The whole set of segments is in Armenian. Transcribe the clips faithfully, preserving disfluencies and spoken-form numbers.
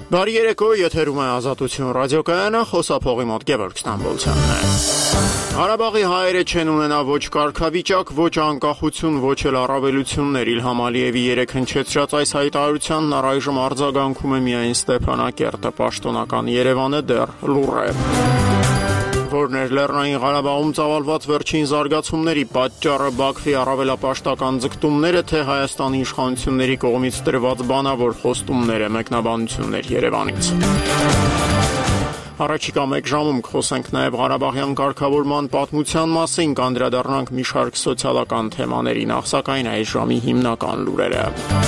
Բարի երեկո, եթերում է Ազատություն ռադիոկայանը, խոսափողի մոտ Գևորգ Ստամբոլցյանն է։ Ղարաբաղի հայերը չեն ունենա ոչ կարգավիճակ, ոչ անկախություն, ոչ էլ առավելություններ։ Իլհամ Ալիևի երեկ հնչեցրած այս հայտարարությանն առայժմ արձագանքում է միայն Ստեփանակերտը, պաշտոնական Երևանը դեռ լուռ է։ Որներ Լեռնային Ղարաբաղում ծավալված վերջին զարգացումների պատճառը Բաքվի առավելապաշտական ձգտումները, թե Հայաստանի իշխանությունների կողմից տրված բանավոր խոստումները, մեկնաբանություններ Երևանից։ Առաջիկա մեկ ժամում կխոսենք նաև Ղարաբաղյան կարգավորման պատմության մասին, կանդրադառնանք մի շարք սոցիալական թեմաների, նախ սակայն այս ժամի հիմնական լուրերը։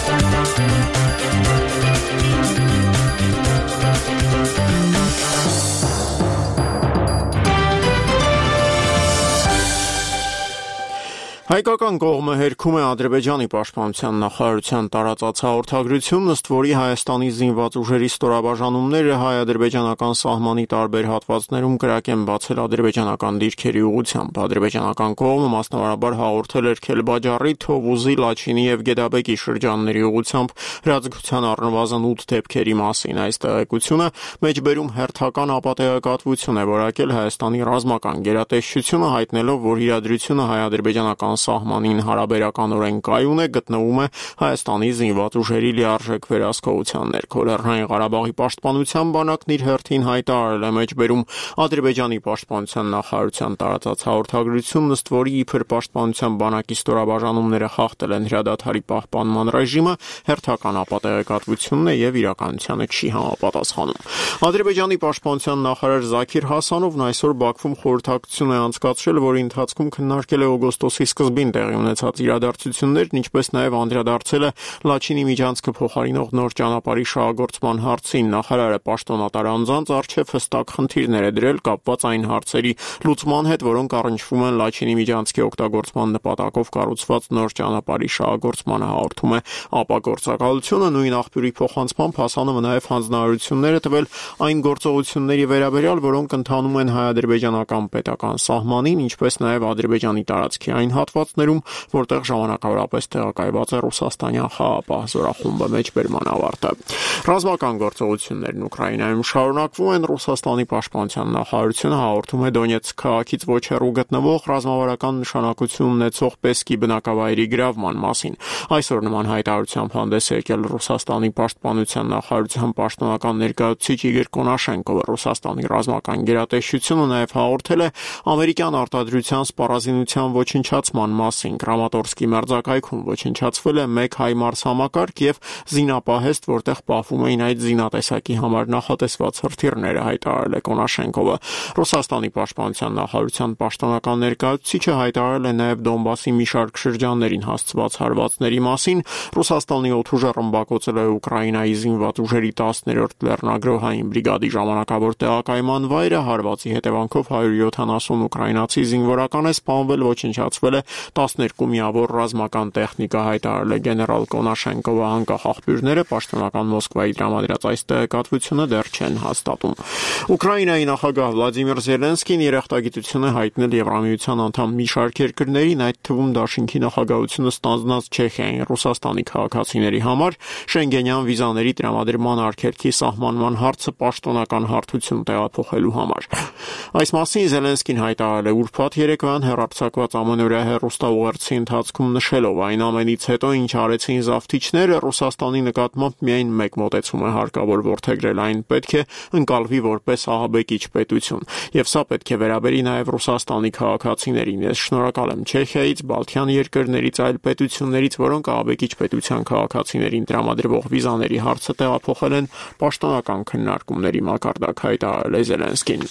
Հայկական կողմը հերքում է Ադրբեջանի պաշտպանության նախարարության տարածած հաղորդագրություն, ըստ որի Հայաստանի զինված ուժերի ստորաբաժանումները հայ-ադրբեջանական սահմանի տարբեր հատվածներում կրակ են բացել ադրբեջանական դիրքերի ուղղությամբ։ Ադրբեջանական կողմը մասնավորաբար հաղորդել էր Քելբաջարի, Թովուզի, Լաչինի եւ Գեդաբեկի շրջանների ուղղությամբ հրաձգության առնվազն ութ դեպքերի մասին։ Այս տեղեկությունը մեջբերում հերթական ապատեգատվություն է որակել Հայաստանի ռազմական գերատեսչությունը, հայտնելով, որ իրադրությունը հայ-ադրբեջանական սահմանին հարաբերականորեն կայուն է, գտնվում է Հայաստանի զինված ուժերի լիարժեք վերահսկողության ներքո։ Լեռնային Ղարաբաղի պաշտպանության բանակն իր հերթին հայտարարել է մեջբերում Ադրբեջանի պաշտպանության նախարարության տարածած հաղորդագրությունն, ըստ որի իբր պաշտպանության բանակի ստորաբաժանումները խախտել են հրադադարի պահպանման ռեժիմը, հերթական ապատեգատվությունն է եւ իրականությանը չի համապատասխանում։ Ադրբեջանի պաշտպանության նախարար Զաքիր Հասանովն այսօր Բաքվում խորհրդակցություն է անցկացրել, որի ընթացքում քննարկել է օգոստոսի սկզբին տեղի ունեցած իրադարձություններն, ինչպես նաև անդրադարձել է Լաչինի միջանցքը փոխարինող նոր ճանապարհի շահագործման հարցին։ Նախարարը պաշտոնատար անձանց առջև հստակ խնդիրներ է դրել կապված այն հարցերի լուծման հետ, որոնք առնչվում են Լաչինի միջանցքի օգտագործման նպատակով կառուցված նոր ճանապարհի շահագործմանը, հաղորդում է ԱՊԱ գործակալությունը։ Նույն աղբյուրի փոխանցմամբ Հասանովը նաև հանձնարարություններ է տվել այն գործողությունների վերաբերյալ, որոնք ընթանում են հայ-ադրբեջանական պետական սահմանին, ինչպես նաև Ադրբեջանի տարածքի այն հատվածներում, որտեղ ժամանակավորապես տեղակայված է ռուսաստանյան խաղաղապահ զորախումբը, մեջբերման ավարտը։ Ռազմական գործողություններն Ուկրաինայում շարունակվում են։ Ռուսաստանի պաշտպանության նախարարությունը հաղորդում է Դոնեցկ քաղաքից ոչ հեռու գտնվող ռազմավարական նշանակություն ունեցող Պեսկի բնակավայրի գրավման մասին։ Այսօր նման հայտարարությամբ հանդես է եկել Ռուսաստանի պաշտպանության նախարարության պաշտոնական ներկայացուցիչ Իգոր Կոնաշենկովը։ Ռուսաստանի ռազմական գերատեսչությունը նաև հաղորդել է ամերիկյան արտադրության սպառազինության ոչնչացման մասին։ Կրամատորսկի մերձակայքում ոչնչացվել է մեկ հայ մարսհամակարգ եւ զինապահեստ, որտեղ պահվում էին այդ զինատեսակի համար նախատեսված հրթիռները, հայտարարել է Կոնաշենկովը։ Ռուսաստանի պաշտպանության նախարարության պաշտոնական ներկայացուցիչը հայտարարել է նաև Դոնբասի մի շարք շրջաններին հասցված հարվածների մասին։ Ռուսաստանի օդուժը ռմբակոծել է Ուկրաինայի զինված ուժերի տասներորդ լեռնագրոհային բրիգադի ժամանակավոր տեղակայման վայրը։ Հարվածի հետևանքով հարյուր յոթանասուն ուկրաինացի զինվորական է սպանվել, ոչնչացվել է տասներկու միավոր ռազմական տեխնիկա, հայտարարել է գեներալ Կոնաշենկովը։ Անկախ աղբյուրները պաշտոնական Մոսկվայի տրամադրած այս տեղեկատվությունը դեռ չեն հաստատում։ Ուկրաինայի նախագահ Վլադիմիր Զելենսկին երախտագիտություն է հայտնել Եվրամիության անդամ մի շարք երկրներին, այդ թվում Դաշինքի նախագահությունը ստանձնած Չեխիային, Ռուսաստանի քաղաքացիների համար Շենգենյան վիզաների տրամադրման արգելքի սահմանման հարցը պաշտոնական հարթություն տեղափոխելու համար։ Այս մասին Զելենսկին հայտարարել է ուրբաթ երեկոյան հեռարձակված ամենօրյա հեռուստաուղերձի ընթացքում, նշելով այն ամենից հետո, ինչ արեցին զավթիչները, Ռուսաստանի նկատմամբ միայն մեկ մոտեցում է հարկավոր որդեգրել, այն պետք է ընկալվի որպես ահաբեկիչ պետություն, եւ սա պետք է վերաբերի նաեւ Ռուսաստանի քաղաքացիներին։ Ես շնորհակալ եմ Չեխիայից, Բալթյան երկրներից, այլ պետություններից, որոնք ահաբեկիչ պետության քաղաքացիներին տրամադրվող վիզաների հարցը տեղափոխել են պաշտոնական քննարկումների մակարդակ, հայտարարել է Զելենսկին։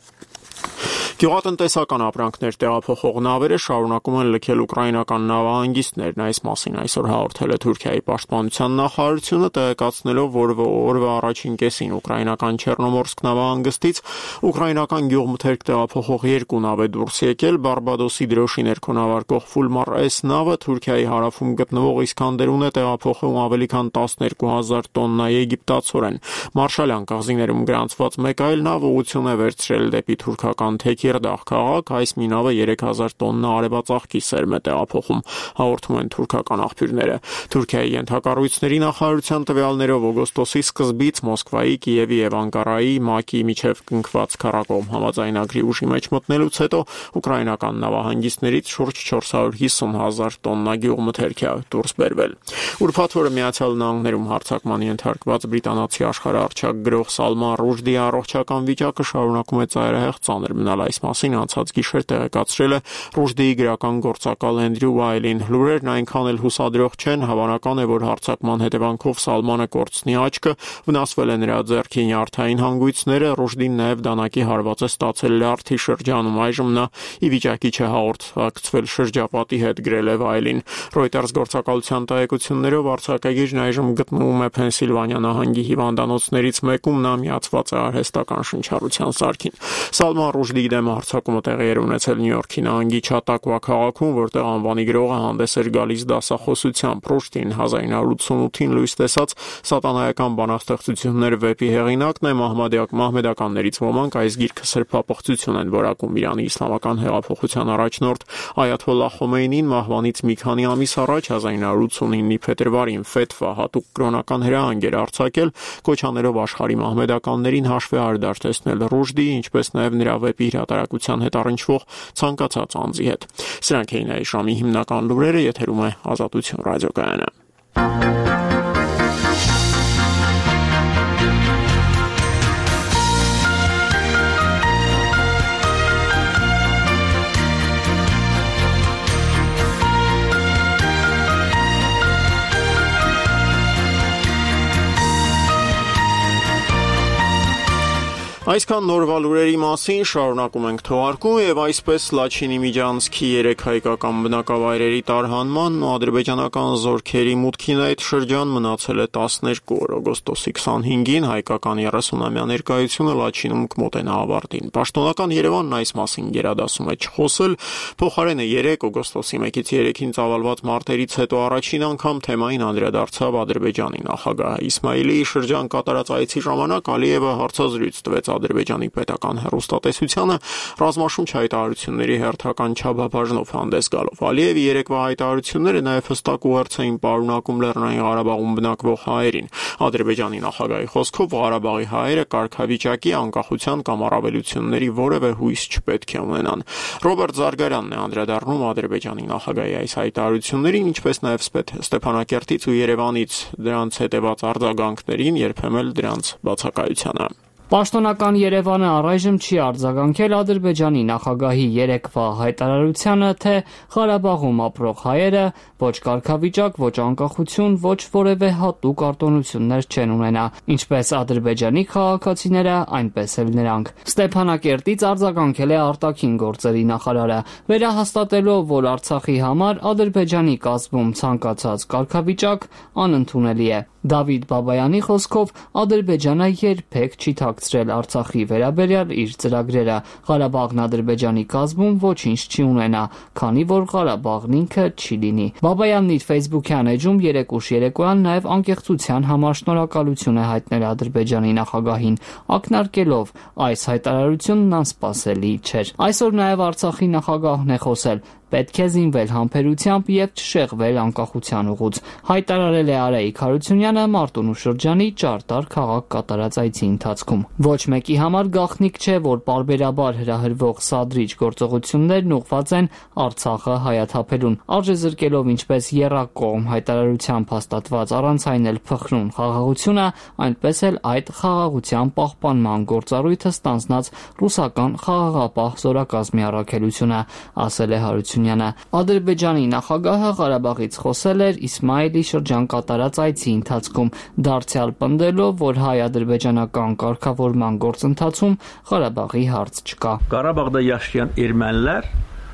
Գյուղատնտեսական ապրանքներ տեղափոխող նավերը շարունակում են լքել ուկրաինական նավահանգիստներն։ Այս մասին այսօր հաղորդել է Թուրքիայի պաշտպանության նախարարությունը, տեղեկացնելով, որ օրվա առաջին կեսին ուկրաինական Չեռնոմորսկ նավահանգստից ուկրաինական գյուղմթերք տեղափոխող երկու նավ է դուրս եկել։ Բարբադոսի դրոշի ներքո նավարկող Ֆուլմար S նավը Թուրքիայի հարավում գտնվող Իսկանդերուն է տեղափոխում ավելի քան տասներկու հազար տոննա եգիպտացորեն։ Մարշալյան կղզիներում գրանցված մեկ այլ նավ ուղղություն է վերցրել դեպի թուրքական թեքի Տեկիրդաղ քաղաք այս մինավը երեք հազար տոննա արևածաղկի սերմ է տեղափոխում, հաղորդում են թուրքական աղբյուրները։ Թուրքիայի ենթակառույցների նախարարության տվյալներով օգոստոսի սկզբից Մոսկվայի, Կիևի եւ Անկարայի ՄԱԿ-ի միջև կնքված քառակողմ համաձայնագրի ուժի մեջ մտնելուց հետո ուկրաինական նավահանգիստներից շուրջ չորս հարյուր հիսուն հազար տոննա գյուղմթերք է դուրս բերվել։ Ուրբաթ օրը Միացյալ Նահանգներում հարձակման ենթարկված բրիտանացի աշխարհարչակ գրող Սալման Ռուշդիի առողջական վիճակը շարունակում է ծայրահեղ ծանր մնալ։ Այս մասին անցած գիշեր տեղեկացրել է Ռուշդիի գրական գործակալ Էնդրյու Ուայլին։ Լուրերն այնքան էլ հուսադրող չեն, հավանական է, որ հարձակման հետևանքով Սալմանը կորցնի աչքը, վնասվել է նրա ձեռքի նյարդային հանգույցները, Ռուշդին նաև դանակի հարված է ստացել լյարդի շրջանում, այժմ նա ի վիճակի չէ հաղորդակցվել շրջապատի հետ, գրել է Ուայլին։ Reuters գործակալության տեղեկություններով արձակագիրն այժմ գտնվում է Փենսիլվանիա նահանգի հիվանդանոցներից մեկում, նա միացված է արհեստական շնչառության սարքին։ Սալման Ռուշդիի դեմ հարձակումը տեղի էր ունեցել Նյու Յորքի նահանգի Չատակուա քաղաքում, որտեղ անվանի գրողը հանդես էր գալիս դասախոսությամբ։ Ռուշդին հազար ինը հարյուր ութսունութին լույս տեսած Սատանայական բանաստեղծություններ վեպի հեղինակն է։ Մահմեդականներից ոմանք այս գիրքը սրբապղծություն են որակում։ Իրանի իսլամական հեղափոխության առաջնորդ Այաթոլլահ Խոմեյնին մահվանից մի քանի ամիս առաջ հազար ինը հարյուր ութսունինի փետրվարին ֆեթվա հատուկ կրոնական հրահանգ էր արձակել, կոչաներով աշխարհի մահմեդականներին հաշվի հարդար տեսնել Ռուշդիի, ինչպես նաև նրա վեպի հրատարակության հետ առնչվող ցանկացած անձի հետ։ Սրանք էին այս ժամի հիմնական լուրերը, եթերում է Ազատություն ռադիոկայանը։ Այսքան նորվա լուրերի մասին շարունակում ենք թողարկում եւ այսպես Լաչինի Միջանցքի երեք հայկական բնակավայրերի տարհանման ու ադրբեջանական զորքերի մուտքին այդ շրջան մնացել է տասներկու օր։ Օգոստոսի քսանհինգին հայկական երեսունամյա ներկայությունը Լաչինում կմոտենա ավարտին։ Պաշտոնական Երևանն այս մասին գերադասում է չխոսել, փոխարենը երեք օգոստոսի մեկից երեքին ծավալված մարտերից հետո առաջին անգամ թեմային անդրադարձավ Ադրբեջանի նախագահ Իսմայիլիի շրջան կատարած այցի ժամանակ Ալիևը հարցազրույց տվեց Ադրբեջանի պետական հեռուստատեսությանը ռազմաշունչ հայտարարությունների հերթական չափաբաժնով հանդես գալով։ Ալիևի երեկվա հայտարարությունները նաև հստակ ուղերձ էին պարունակում Լեռնային Ղարաբաղում բնակվող հայերին։ Ադրբեջանի նախագահի խոսքով Ղարաբաղի հայերը կարգավիճակի, անկախության կամ առավելությունների որևէ հույս չպետք է ունենան։ Ռոբերտ Զարգարյանն է անդրադառնում Ադրբեջանի նախագահի այս հայտարարություններին, ինչպես նաև Ստեփանակերտից ու Երևանից դրանց հետևած արձագանքներին, երբեմն էլ դրանց բացակայությանը։ Պաշտոնական Երևանը առայժմ չի արձագանքել Ադրբեջանի նախագահի երեկվա հայտարարությանը, թե Ղարաբաղում ապրող հայերը ոչ կարգավիճակ, ոչ անկախություն, ոչ որևէ հատուկ արտոնություններ չեն ունենա, ինչպես ադրբեջանի քաղաքացիները, այնպես էլ նրանք։ Ստեփանակերտից արձագանքել է արտաքին գործերի նախարարը, վերահաստատելով, որ Արցախի համար Ադրբեջանի կազմում ցանկացած կարգավիճակ անընդունելի է։ Դավիթ Բաբայանի խոսքով Ադրբեջանը երբեք չի թաքցրել Արցախի վերաբերյալ իր ծրագրերը։ Ղարաբաղն Ադրբեջանի կազմում ոչինչ չի ունենա, քանի որ Ղարաբաղն ինքը չի լինի։ Բաբայանն իր Facebook-յան էջում երեք ուշ երեկոյան նաև անկեղծության համար շնորհակալություն է հայտնել Ադրբեջանի նախագահին, ակնարկելով այս հայտարարությունն անսպասելի չէր։ Այսօր նաև Արցախի նախագահն է խոսել։ Պետք է զինվել համբերությամբ եւ չշեղվել անկախության ուղուց, հայտարարել է Արայիկ Հարությունյանը Մարտունու շրջանի Ճարտար քաղաք կատարած այցի ընթացքում։ Ոչ մեկի համար գաղտնիք չէ, որ պարբերաբար հրահրվող սադրիչ գործողություններն ուղղված են Արցախը հայաթափելուն, արժեզրկելով ինչպես եռակողմ հայտարարությամբ հաստատված առանց այն էլ փխրուն խաղաղությունը, այնպես էլ այդ խաղաղության պահպանման գործառույթը ստանձնած ռուսական խաղաղապահ զորակազմի առաքելությունը, ասել է Հարությունյանը։ Ադրբեջանի նախագահը Ղարաբաղից խոսել էր Իսմայիլի շրջան կատարած այցի ընթացքում, դարձյալ պնդելով, որ հայ-ադրբեջանական կարգավորման գործընթացում Ղարաբաղի հարց չկա։ Qarabağda yaşayan ermənilər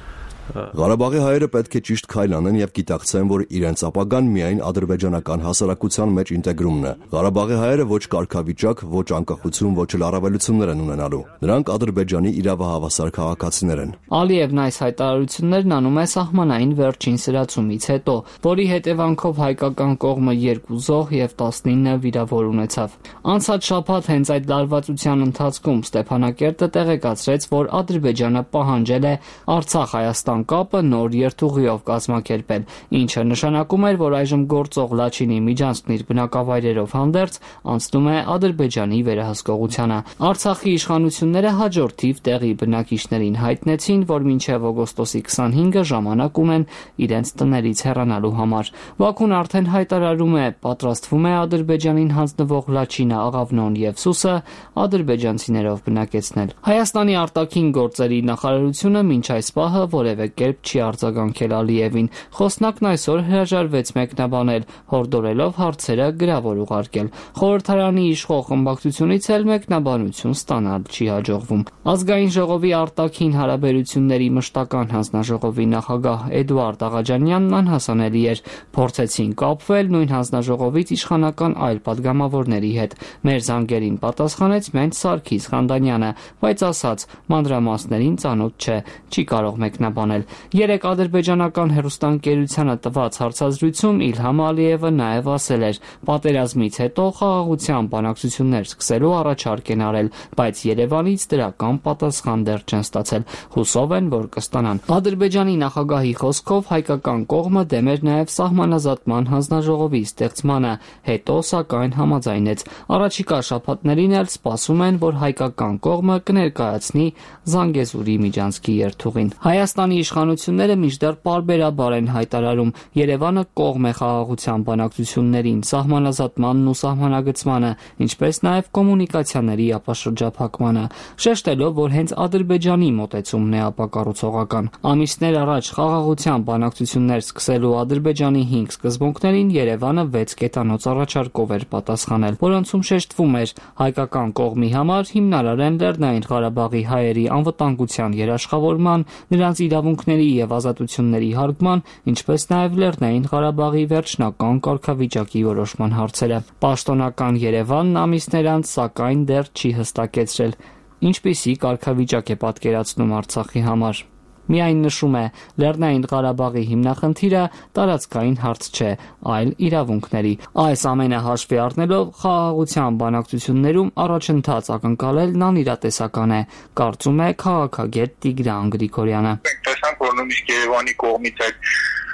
Ղարաբաղի հայերը պետք է ճիշտ քայլ անեն եւ գիտակցեն, որ իրենց ապագան միայն ադրբեջանական հասարակության մեջ ինտեգրումն է։ Ղարաբաղի հայերը ոչ կարգավիճակ, ոչ անկախություն, ոչ էլ առավելություններ են ունենալու։ Նրանք Ադրբեջանի իրավահավասար քաղաքացիներ են։ Ալիևն այս հայտարարություններն անում է սահմանային վերջին սրացումից հետո, որի հետևանքով հայկական կողմը երկու զոհ եւ տասնինը վիրավոր ունեցավ։ Անցած շաբաթ հենց այդ լարվածության ընթացքում Ստեփանակերտը տեղեկացրեց, որ Ադրբեջանը պահանջել է Արցախ-Հայաստան կապը նոր երթուղիով կազմակերպել, ինչը նշանակում էր, որ այժմ գործող Լաչինի միջանցքն իր բնակավայրերով հանդերձ անցնում է Ադրբեջանի վերահսկողությանը։ Արցախի իշխանությունները հաջորդիվ տեղի բնակիչներին հայտնեցին, որ մինչև օգոստոսի քսանհինգը ժամանակ ունեն իրենց տներից հեռանալու համար։ Բաքուն արդեն հայտարարում է, պատրաստվում է Ադրբեջանին հանձնվող Լաչինը, Աղավնոն եւ Սուսը ադրբեջանցիներով բնակեցնել։ Հայաստանի արտաքին գործերի նախարարությունը մինչ այս պահը որևէ կերպ չի արձագանքել Ալիևին։ Խոսնակն այսօր հրաժարվեց մեկնաբանել, հորդորելով հարցերը գրավոր ուղարկել։ Խորհրդարանի իշխող խմբակցությունից էլ մեկնաբանություն ստանալ չի հաջողվում։ Ազգային ժողովի արտաքին հարաբերությունների մշտական հանձնաժողովի նախագահ Էդուարդ Աղաջանյանն անհասանելի էր։ Փորձեցին կապվել նույն հանձնաժողովից իշխանական այլ падգամավորների հետ։ Մեր զանգերին պատասխանեց միայն Սարգիս Խանդանյանը, բայց ասաց, մանրամասներին ծանոթ չէ, չի կարող մեկնաբանել։ Երեք ադրբեջանական հեռուստաընկերությանը տված հարցազրույցում Իլհամ Ալիևը նաև ասել էր, պատերազմից հետո խաղաղության բանակցություններ սկսելու առաջարկ են արել, բայց Երևանից դրական պատասխան դեռ չեն ստացել։ Հուսով են, որ կստանան։ Ադրբեջանի նախագահի խոսքով հայկական կողմը դեմ էր նաև սահմանազատման հանձնաժողովի ստեղծմանը, հետո սակայն համաձայնեց։ Առաջիկա շաբաթներին էլ սպասում են, որ հայկական կողմը կներկայացնի Զանգեզուրի միջանցքի երթուղին։ Հայաստանի իշխանությունները մինչդեռ պարբերաբար են հայտարարում, Երևանը կողմ է խաղաղության բանակցություններին, սահմանազատմանն ու սահմանագծմանը, ինչպես նաև կոմունիկացիաների ապաշրջափակմանը, շեշտելով, որ հենց Ադրբեջանի մոտեցումն է ապակառուցողական։ Ամիսներ առաջ խաղաղության բանակցություններ սկսելու Ադրբեջանի հինգ սկզբունքներին Երևանը վեց կետանոց առաջարկով էր պատասխանել, որոնցում շեշտվում էր հայկական կողմի համար հիմնարար են Լեռնային Ղարաբաղի հայերի անվտանգության երաշխավորման, նրանց իրավունքների եւ ազատությունների հարգման, ինչպես նաև Լեռնային Ղարաբաղի վերջնական կարգավիճակի որոշման հարցերը։ Պաշտոնական Երևանն ամիսներ անց սակայն դեռ չի հստակեցրել, ինչպիսի կարգավիճակ է պատկերացնում Արցախի համար։ Միայն նշում է, Լեռնային Ղարաբաղի հիմնախնդիրը տարածքային հարց չէ, այլ իրավունքների։ Այս ամենը հաշվի առնելով խաղաղության բանակցություններում առաջընթաց ակնկալելն անիրատեսական է, կարծում է քաղաքագետ Տիգրան Գրիգորյանը։ Մենք տեսանք, որ նույնիսկ Երևանի կողմից այդ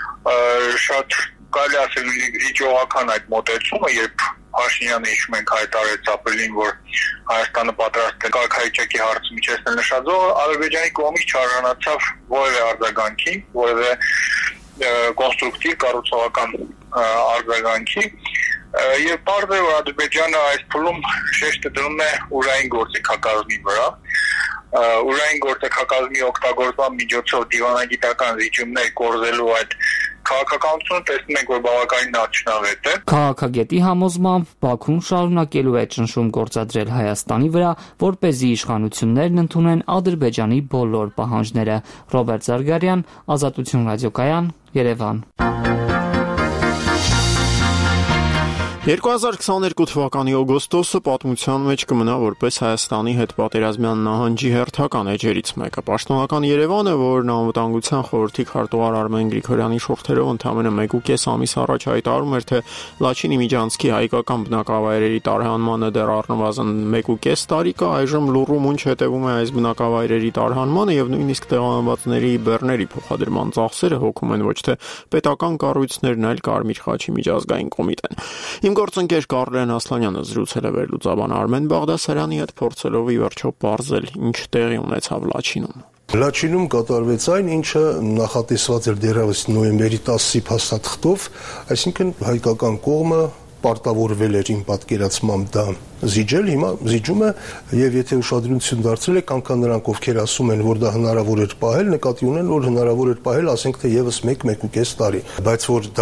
շատ կարելի ասել իջողական այդ մոտեցումը, երբ Փաշինյանը հիշում ենք հայտարարեց ապրիլին, որ Հայաստանը պատրաստ է կարգավիճակի հարցը միջեցնել նշաձողը, Ադրբեջանի կողմից չարժանացավ որևէ արձագանքի, որևէ կոնստրուկտիվ կառուցողական արձագանքի, եւ պարզ է, որ Ադրբեջանը այս փուլում շեշտը դնում է ուրային գործիքակազմի վրա, ուրային գործիքակազմի օգտագործման միջոցով դիվանագիտական զիջումներ կորզելու այդ քաղաքականությունը տեսնում ենք, որ բավականին արդյունավետ է։ Քաղաքագետի համոզմամբ Բաքուն շարունակելու է ճնշում գործադրել Հայաստանի վրա, որպեսզի իշխանություններն ընդունեն Ադրբեջանի բոլոր պահանջները։ Ռոբերտ Զարգարյան, Ազատություն ռադիոկայան, Երևան։ երկու հազար քսաներկու թվականի օգոստոսը պատմության մեջ կմնա որպես Հայաստանի հետ պատերազմյան նահանջի հերթական էջերից մեկը։ Պաշտոնական Երևանը, որն անվտանգության խորհրդի քարտուղար Արմեն Գրիգորյանի շուրթերով ընդամենը մեկ ու կես ամիս առաջ հայտարարում էր, թե Լաչինի միջանցքի հայկական բնակավայրերի տարհանմանը դեռ առնվազն մեկ ու կես տարի կա, այժմ լուռու մունչ հետևում է այս բնակավայրերի տարհանմանը եւ նույնիսկ տեղահանվածների բեռների փոխադրման ծախսերը հոգում են ոչ թե պետական կառույցներն, այլ Կարմիր խաչի միջազգային կոմիտեն։ Իմ գործընկեր Կարլեն Ասլանյանը զրուցել է վերլուծաբան Արմեն Բաղդասարյանի հետ, փորձելով ի վերջո պարզել, ինչ տեղի ունեցավ Լաչինում։ Լաչինում կատարվեց այն, ինչը նախատեսված էր դեռևս նոյեմբերի տասի փաստաթղթով, այսինքն հայկական կողմը պարտավորվել էր իմ պատկերացմամբ դա զիջել, հիմա զիջում է եւ եթե ուշադրություն դարձրել եք, անգամ նրանք ովքեր ասում են, որ դա հնարավոր էր պահել, նկատի ունեն, որ հնարավոր էր պահել, ասենք թե եւս մեկ-մեկ ու կես տարի, բայց որ դա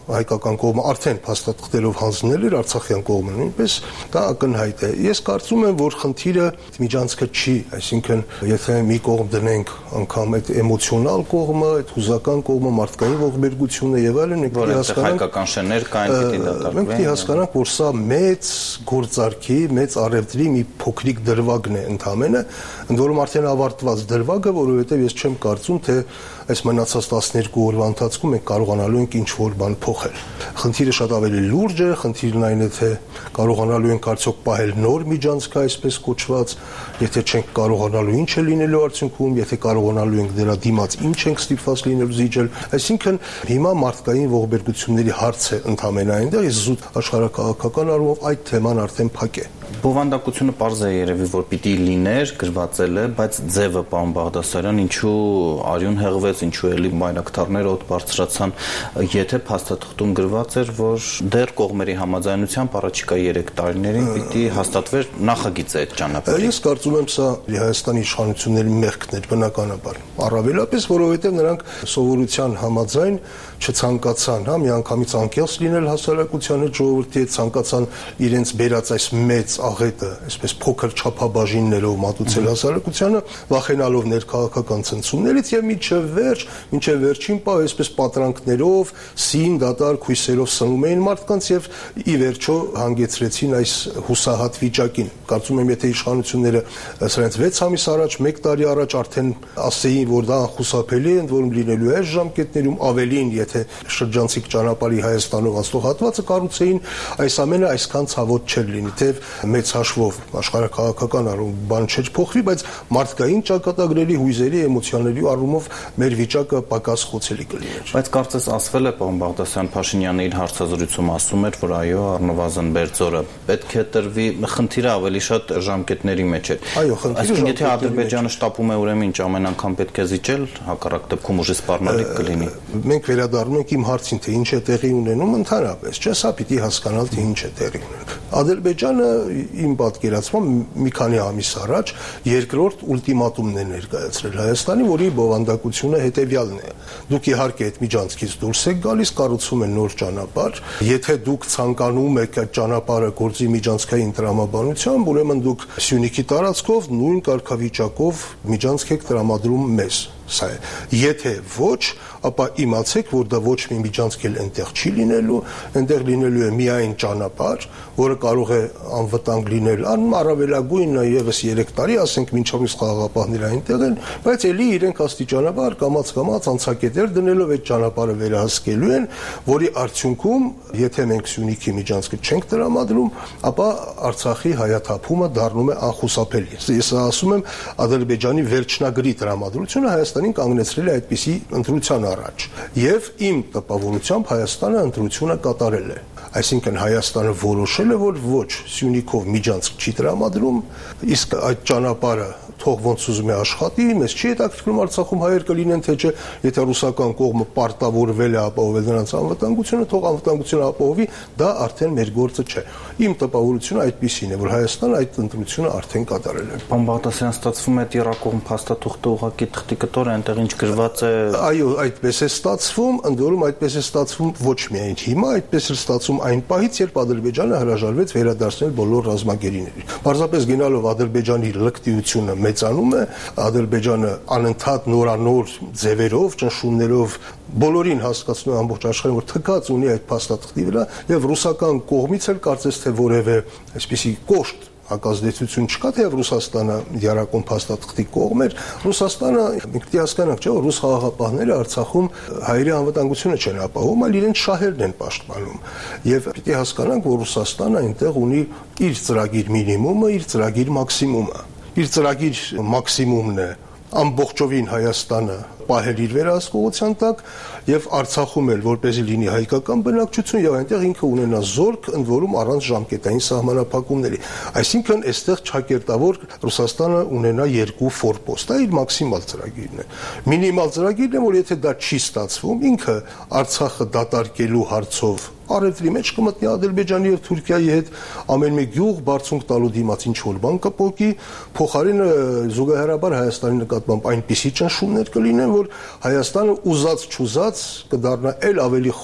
հայկական կողմը արդեն փաստաթղթերով հանձնել էր, արցախյան կողմը նույնպես, դա ակնհայտ է։ Ես կարծում եմ, որ խնդիրը միջանցքը չի, այսինքն եթե մի կողմ դնենք անգամ այդ էմոցիոնալ կողմը, այդ հուզական կողմը, մարդկային ողբերգությունը եւ այլն, մենք պետք է հասկանանք, հայկական շեններ կային, պիտի դատարկվեն։ Մենք պետք է հասկանանք, որ սա մեծ գործարքի, մեծ արևտրի մի փոքրիկ դրվագն է ընդհանրապես, ընդ որում արդեն ավարտված դրվագը, որովհետեւ ես չեմ կարծում, թե այս մնացած տասներկու օրվա ընթացքում մենք կարողանալու ենք ինչ-որ բան փոխել։ Խնդիրը շատ ավելի լուրջ է, խնդիրն այն է, թե կարողանալու ենք արդյոք պահել նոր միջանցք, այսպես կոչված, եթե չենք կարողանալու ինչ է լինելու արդյունքում, եթե կարողանալու ենք դրա դիմաց ինչ ենք ստիպված լինելու զիջել, այսինքն հիմա մարդկային ողբերգությունների հարց է ընդհանրապես այնտեղ, ես զուտ աշխարհակաղակական առումով այդ թեման արդեն փակ է։ Բովանդակությունը պարզ է երևի, որ պիտի լիներ, գրվածել է, բայց ձևը, պարոն Բաղդասարյան, ինչու արյուն հեղվեց, ինչու էլի բայրակտարներ օդ բարձրացան, եթե փաստաթղթում գրված էր, որ դեռ կողմերի համաձայնությամբ առաջիկա երեք տարիներին պիտի հաստատվեր նախագիծ այդ ճանապարհի։ Ես կարծում եմ, սա Հայաստանի իշխանությունների մեղքն էր բնականաբար, առավելապես, որովհետև նրանք սովորության համաձայն չցանկացան, հա, միանգամից անկեղծ լինել հասարակության հետ, ժողովրդի հետ, ցանկացան իրենց բերած այս մեծ աղետը, այսպես փոքր չափաբաժիններով մատուցել հասարակությանը, վախենալով ներքաղաքական ցնցումներից եւ միջև վերջ, միջև վերջին պահ այսպես պատրանքներով, սին դատարկ հույսերով սնվում էին մարդկանց եւ ի վերջո հանգեցրեցին այս հուսահատ վիճակին։ Կարծում եմ, եթե իշխանությունները սրանից վեց ամիս առաջ, մեկ տարի առաջ արդեն ասեին, որ դա անխուսափելի է, ընդ որում լինելու է այս ժամկետներում, ավելին, եթե շրջանցիկ ճանապարհի Հայաստանով անցնող հատվածը կառուցեին, այս ամենը այսքան ցավոտ չէր լինի, թե մեծ հաշվով աշխարհակաղակական առումով բան չէր փոխվի, բայց մարդկային ճակատագրերի, հույզերի, էմոցիաների առումով մեր վիճակը պակաս խոցելի կլիներ։ Բայց կարծես ասվել է, պարոն Բաղդասարյան, Փաշինյանը իր հարցազրույցում ասում էր, որ այո, առնվազն Բերձորը պետք է տրվի, խնդիրը ավելի շատ ժամկետների մեջ է։ Այո, խնդիրը Այսինքն, եթե Ադրբեջանը շտապում է, ուրեմն ինչ ամեն անգամ պետք է զիջել, հակառակ դեպքում ուժի սպառնալիք կլինի։ Մենք վերադառնում ենք իմ հարցին, թե ինչ է տեղի ունենում ընդհանրապես, չէ՞, սա պիտի հասկանալ, թե ինչ է տեղի ունենում։ Ադրբեջանը իմ պատկերացմամբ մի քանի ամիս առաջ երկրորդ ուլտիմատումն է ներկայացրել Հայաստանի, որի բովանդակությունը հետևյալն է. դուք իհարկե այդ միջանցքից դուրս եք գալիս, կառուցում են նոր ճանապարհ, եթե դուք ցանկանում եք այդ ճանապարհը գործի միջանցքային տրամաբանությամբ, ուրեմն դուք Սյունիքի տարածքով նույն կարգավիճակով միջանցք եք տրամադրում մեզ։ Սա է։ Եթե ոչ, ապա իմացեք, որ դա ոչ մի միջանցք էլ այնտեղ չի լինելու, այնտեղ լինելու է միայն ճանապարհ, որը կարող է անվտանգ լինել, առավելագույնը եւս երեք տարի, ասենք մինչև իսկ խաղաղապահները այնտեղ են, բայց ելի իրենք աստիճանաբար կամաց-կամաց անցակետեր դնելով այդ ճանապարհը վերահսկելու են, որի արդյունքում, եթե մենք Սյունիքի միջանցքը չենք տրամադրում, ապա Արցախի հայաթափումը դառնում է անխուսափելի։ Ես ասում եմ, Ադրբեջանի վերջնագրի տրամադրությունը Հայաստանին կանգնեցրել է այդպիսի ընտրության առաջ եւ իմ տպավորությամբ Հայաստանը ընտրությունը կատարել է, այսինքն Հայաստանը որոշել է, որ ոչ Սյունիքով միջանցք չի տրամադրում, իսկ այդ ճանապարհը թող ոնց ուզում է աշխատի, մեզ չի հետաքրքրում Արցախում հայեր կլինեն թե չէ, եթե ռուսական կողմը պարտավորվել է ապահովել նրանց անվտանգությունը, թող անվտանգությունը ապահովի, դա արդեն մեր գործը չէ։ Իմ տպավորությունը այդպիսին է, որ Հայաստանը այդ ընտրությունը արդեն կատարել է։ Պարոն Բաղդասարյան, ստացվում է տիրակողմ փաստաթուղթը ուղղակի թղթի կտոր է, այնտեղ ինչ գրված է։ Այո, այդպես է ստացվում, ընդ որում այդպես է ստացվում ոչ միայն հիմա, այդպես է ստացվում այն պահից, երբ Ադրբեջանը հրաժարվեց վերադարձնել բոլոր ռազմագերիներին։ Պարզապես գնալով Ադրբեջանի լկտիությունը մեծանում է, Ադրբեջանը անընդհատ նորանոր ձևերով, ճնշումներով բոլորին հասկացնում է ամբողջ աշխարհին, որ թքած ունի այդ փաստաթղթի վրա եւ ռուսական կողմից էլ կարծես թե որևէ այսպիսի կոշտ հակազդեցություն չկա, թե Ռուսաստանը դիարակոն փաստաթղթի կողմ էր։ Ռուսաստանը մենք պետք է հասկանանք, չէ՞, որ ռուս խաղաղապահները Արցախում հայերի անվտանգությունը չեն ապահովում, այլ իրենց շահերն են պաշտպանում։ Եվ պետք է հասկանանք, որ Ռուսաստանը այնտեղ ունի իր ծրագիր մինիմումը, իր ծրագիր մաքսիմումը։ Իր ծրագիր մաքսիմումն է ամբողջովին Հայաստանը պահել իր վերահսկողության տակ եւ Արցախում էլ որպեսզի լինի հայկական բնակչություն եւ այնտեղ ինքը ունենա զորք, ընդ որում առանց ժամկետային սահմանափակումների։ Այսինքն այստեղ չակերտավոր Ռուսաստանը ունենա երկու ֆորպոստ, դա իր մաքսիմալ ծրագիրն է։ Մինիմալ ծրագիրն է, որ եթե դա չի ստացվում, ինքը Արցախը դատարկելու հարցով Արևտրի մեջ կմտնի Ադրբեջանի եւ Թուրքիայի հետ ամեն մի գյուղ բարձունք տալու դիմաց ինչ որ բան կփոկի, փոխարենը զուգահեռաբար Հայաստանի նկատմամբ այնպիսի ճնշումներ կլինեն, որ Հայաստանը ուզած չուզած կդառնա այլ ավելի խոր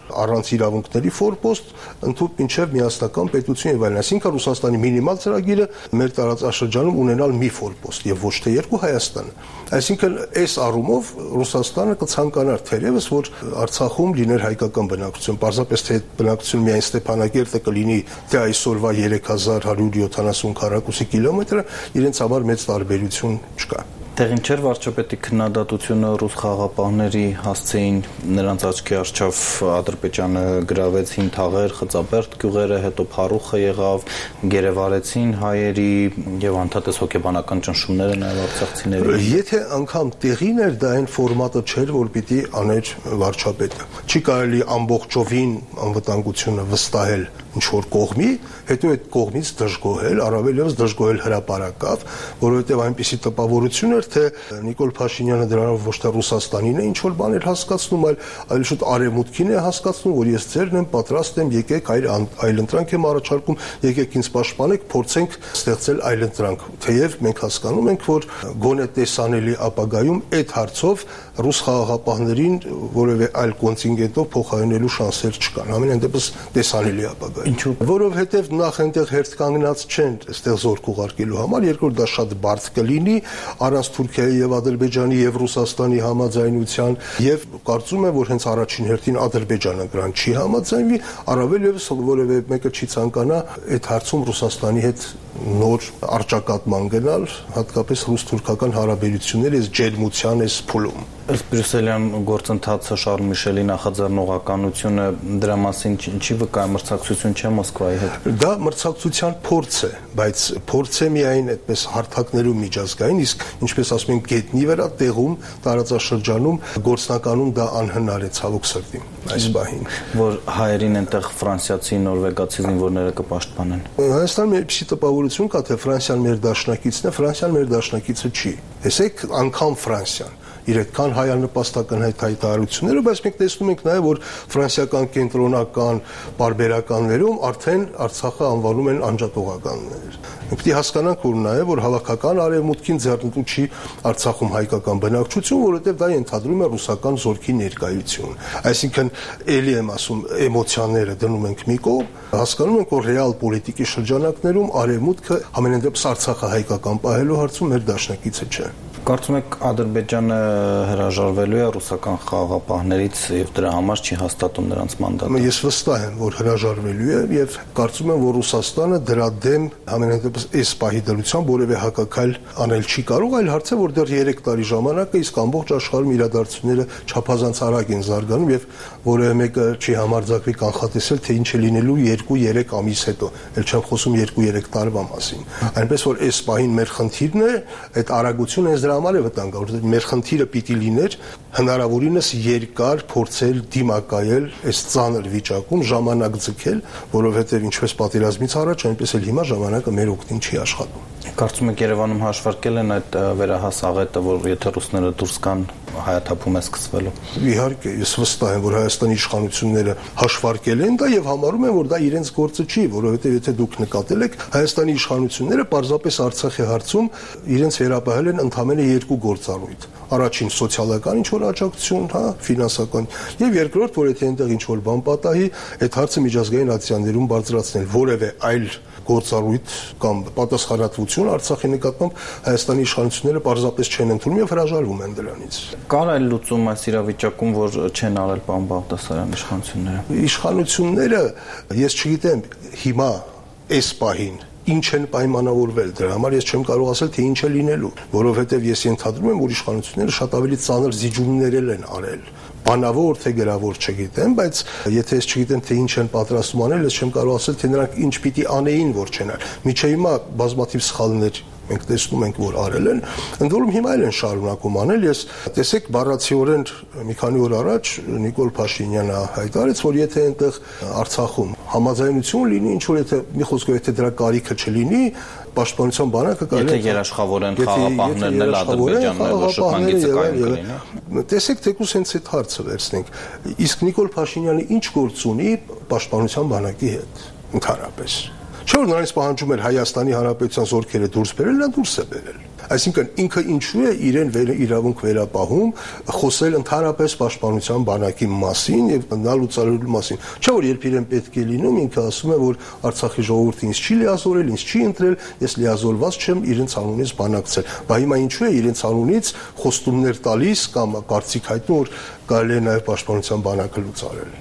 առանց իրավունքների ֆորպոստ, ընդհանուր մինչև միասնական պետություն եւ այլն։ Այսինքն Ռուսաստանի մինիմալ ծրագիրը մեր տարածաշրջանում ունենալ մի ֆորպոստ եւ ոչ թե երկու Հայաստանը։ Այսինքն այս առումով Ռուսաստանը կցանկանար թերևս, որ Արցախում լիներ հայկական բնակչություն, պարզապես թե բնակչություն միայն Ստեփանակերտը կլինի, թե այսօրվա երեք հազար հարյուր յոթանասուն քառակուսի կիլոմետրը, իրենց համար մեծ տարբերություն չկա։ Տեղին չէր վարչապետի քննադատությունը ռուս խաղաղապահների հասցեին նրանց աչքի առջև Ադրբեջանը գրավեցին Թաղեր, Խծաբերդ գյուղերը, հետո Փարուխը եղավ, գերեվարեցին հայերի եւ անդադես հոգեբանական ճնշումները նաեւ արցախցիների։ Եթե անգամ տեղին էր, դա այն ֆորմատը չէր, որ պիտի աներ վարչապետը։ Չի կարելի ամբողջովին անվտանգությունը վստահել ինչ որ կողմի, հետո այդ կողմից դժգոհել, առավել ևս դժգոհել հրապարակավ, որովհետև այնպիսի տպավորություն էր, թե Նիկոլ Փաշինյանը դրանով ոչ թե Ռուսաստանին է ինչ որ բաներ հասկացնում, այլ այլ շուտ արևմուտքին է հասկացնում, որ ես ձերն եմ, պատրաստ եմ, եկեք այլ այլընտրանք եմ առաջարկում, եկեք ինձ պաշտպանեք, փորձենք ստեղծել այլընտրանք։ Թեև մենք հասկանում ենք, որ գոնե տեսանելի ապագայում այդ հարցով ռուս խաղաղապահներին որևէ այլ կոնտինգենտով փոխարինելու շանսեր չկան։ Ամենայն դեպս տեսանելի ապագա։ Ինչու՞։ Որովհետև նախ այնտեղ հերթ կանգնած չեն այստեղ զորք ուղարկելու համար, երկրորդ դա շատ բարդ կլինի առանց Թուրքիայի եւ Ադրբեջանի եւ Ռուսաստանի համաձայնության, եւ կարծում եմ, որ հենց առաջին հերթին Ադրբեջանը դրան չի համաձայնվի, առավել եւս որևէ մեկը չի ցանկանա այդ հարցում Ռուսաստանի հետ նոր արճակատման գնալ, հատկապես ռուս-թուրքական հարաբերությունների այս ջերմության այս փուլում։ Ըստ բրյուսելյան գործընթացը Շարլ Միշելի նախաձեռնողականությունը դրա մասին ինչի վկա մրցակցություն չէ Մոսկվայի հետ։ Դա մրցակցության փորձ է, բայց փորձ է միայն այդպես հարթակներում միջազգային, իսկ ինչպես ասում են գետնի վրա տեղում տարածաշրջանում գործնականում դա անհնար է ցավոք սրտի այս բահին։ Որ հայերին այնտեղ ֆրանսիացի, նորվեգացի զինվորները կպաշտպանեն։ Հայաստանում մի պիսի տպավորություն կա, թե Ֆրանսիան մեր դաշնակիցն է, Ֆրանսիան մեր դաշնակիցը չի։ Տեսեք, անգամ Ֆրանսիան իր այդքան հայանպաստական հայտարարությունները, բայց մենք տեսնում ենք նաև, որ ֆրանսիական կենտրոնական պարբերականներում արդեն Արցախը անվանում են անջատողականներ։ Մենք պետք է հասկանանք, որ նաև որ հավաքական արևմուտքին ձեռնտու չի Արցախում հայկական բնակչություն, որովհետև դա ենթադրում է ռուսական զորքի ներկայություն։ Այսինքն, ելի եմ ասում, էմոցիաները դնում ենք մի կողմ, հասկանում ենք, որ ռեալ պոլիտիկի շրջանակներում արևմուտքը ամենայն դեպս Արցախը հայկական պահելու հարցում մեր դաշնակիցը չէ։ Կարծում եք Ադրբեջանը հրաժարվելու է ռուսական խաղաղապահներից եւ դրա համար չի հաստատում նրանց մանդատը։ Ես վստահ եմ, որ հրաժարվելու է եւ կարծում եմ, որ Ռուսաստանը դրա դեմ ամենատեպս այս պահի դրությամբ որևէ հակակայլ անել չի կարող, այլ հարց է, որ դեռ երեք տարի ժամանակ է, իսկ ամբողջ աշխարհում իրադարձությունները չափազանց արագ են զարգանում եւ որևէ մեկը չի համարձակվի կանխատեսել, թե ինչ է լինելու երկու-երեք ամիս հետո, ել չեմ խոսում երկու-երեք տարվա մասին։ Այնպես որ այս պահին մեր խնդիրն է այդ արագությունը այս համար է վտանգավոր, որ մեր խնդիրը պիտի լիներ հնարավորինս երկար փորձել դիմակայել այս ծանր վիճակում, ժամանակ ձգել, որովհետև ինչպես պատերազմից առաջ, այնպես էլ հիմա ժամանակը մեր օգտին չի աշխատում։ Կարծում եք Երևանում հաշվարկել են այդ վերահաս աղետը, որ եթե ռուսները դուրս գան, հայաթափում է սկսվելու։ Իհարկե, ես վստահ եմ, որ Հայաստանի իշխանությունները հաշվարկել են դա եւ համարում են, որ դա իրենց գործը չի, որովհետեւ եթե դուք նկատել եք, Հայաստանի իշխանությունները պարզապես Արցախի հարցում իրենց վերապահել են ընդամենը երկու գործառույթ։ Առաջին սոցիալական ինչ որ աջակցություն, հա, ֆինանսական, եւ երկրորդ, որ եթե այնտեղ ինչ որ բան պատահի, այդ հարցը միջազգային ատյաններում բարձրացնել, որևէ այլ գործառույթ կամ պատասխանատվություն Արցախի նկատմամբ Հայաստանի իշխանությունները պարզապես չեն ընդունում եւ հրաժարվում են դրանից։ Կար այլ լուծում այս իրավիճակում, որ չեն արել պարոն Բաղդասարյան իշխանությունները։ Իշխանությունները, ես չգիտեմ հիմա այս պահին ինչ են պայմանավորվել, դրա համար ես չեմ կարող ասել, թե ինչ է լինելու, որովհետև ես ենթադրում եմ, որ իշխանությունները շատ ավելի ծանր զիջումներ են արել։ Բանավոր թե գրավոր չգիտեմ, բայց եթե ես չգիտեմ, թե ինչ են պատրաստում անել, ես չեմ կարող ասել, թե նրանք ինչ պիտի անեին, որ չեն արել։ Միջև հիմա բազմաթիվ սխալներ մենք տեսնում ենք, որ արել են, ընդ որում հիմա էլ են շարունակում անել։ Ես տեսեք, բառացիորեն մի քանի օր առաջ Նիկոլ Փաշինյանը հայտարարեց, որ եթե այնտեղ Արցախում համաձայնություն լինի, ինչ որ եթե մի խոսքով եթե դրա կարիքը չլինի, պաշտպանության բանակը կարելի է եթե երաշխավորեն խաղապահներն էլ Ադրբեջանն է, որ շփմանկիցը կայուն կլինի։ Տեսեք, թեկուզ հենց այդ հարցը վերցնենք։ Իսկ Նիկոլ Փաշինյանը ինչ գործ ունի պաշտպանության բանակի հետ ընդհանրապես։ Չէ՞ որ նրանից պահանջում էր Հայաստանի Հանրապետության զորքերը դուրս բերել, նա դուրս է բերել։ Այսինքն ինքը ինչու է իրեն վեր, իրավունք վերապահում խոսել ընդհանրապես պաշտպանության բանակի մասին եւ նա լուծարելու մասին։ Չէ՞ որ երբ իրեն պետք է լինում, ինքը ասում է, որ Արցախի ժողովուրդը ինձ չի լիազորել, ինձ չի ընտրել, ես լիազորված չեմ իրենց անունից բանակցել։ Բա հիմա ինչու է իրենց անունից խոստումներ տալիս կամ կարծիք հայտնում, որ կարելի է նաեւ պաշտպանության բանակը լուծարել։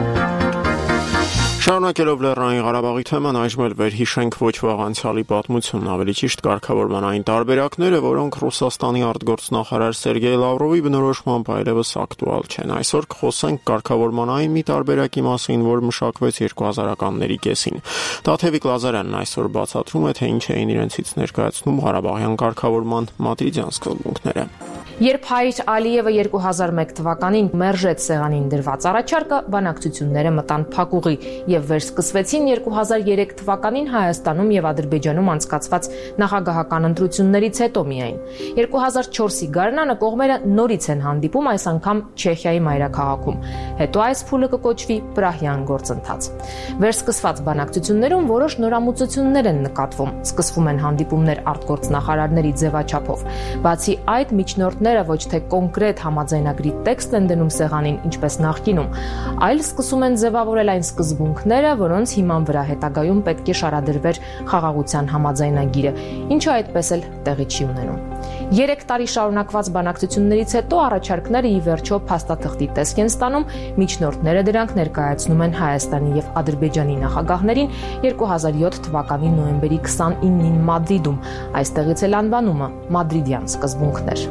Շարունակելով Լեռնային Ղարաբաղի թեման, այժմ էլ վերհիշենք ոչ վաղ անցյալի պատմությունն, ավելի ճիշտ կարգավորման այն տարբերակները, որոնք Ռուսաստանի արտգործնախարար Սերգեյ Լավրովի բնորոշմամբ այլևս ակտուալ չեն։ Այսօր կխոսենք կարգավորման այն մի տարբերակի մասին, որ մշակվեց երկու հազարականների կեսին։ Տաթևիկ Լազարյանն այսօր բացատրում է, թե ինչ էին իրենցից ներկայացնում Ղարաբաղյան կարգավորման մադրիդյան սկզբունքները։ Երբ Հայր Ալիևը երկու հազար մեկ թվականին մերժեց սեղանին դրված առաջարկը, բանակցությունները մտան փակուղի եւ վերսկսվեցին երկու հազար երեք թվականին Հայաստանում եւ Ադրբեջանում անցկացված նախագահական ընտրություններից հետո միայն։ երկու հազար չորսի գարնանը կողմերը նորից են հանդիպում, այս անգամ Չեխիայի մայրաքաղաքում։ Հետո այս փուլը կկոչվի Պրահյան գործընթաց։ Վերսկսված բանակցություններում որոշ նորամուծություններ են նկատվում։ Սկսվում են հանդիպումներ արտգործնախարարների ձևաչափով։ Բացի այդ, միջնորդները ոչ թե կոնկրետ համաձայնագրի տեքստ են դնում սեղանին, ինչպես նախկինում, այլ սկսում են ձևավորել այն սկզբունքները, որոնց հիման վրա հետագայում պետք է շարադրվեր խաղաղության համաձայնագիրը, ինչը այդպես էլ տեղի չի ունենում։ Երեք տարի շարունակված բանակցություններից հետո առաջարկները ի վերջո փաստաթղթի տեսք են ստանում, միջնորդները դրանք ներկայացնում են Հայաստանի եւ Ադրբեջանի նախագահներին երկու հազար յոթ թվականի նոյեմբերի քսանինին Մադրիդում, այստեղից էլ անվանումը Մադրիդյան սկզբունքներ։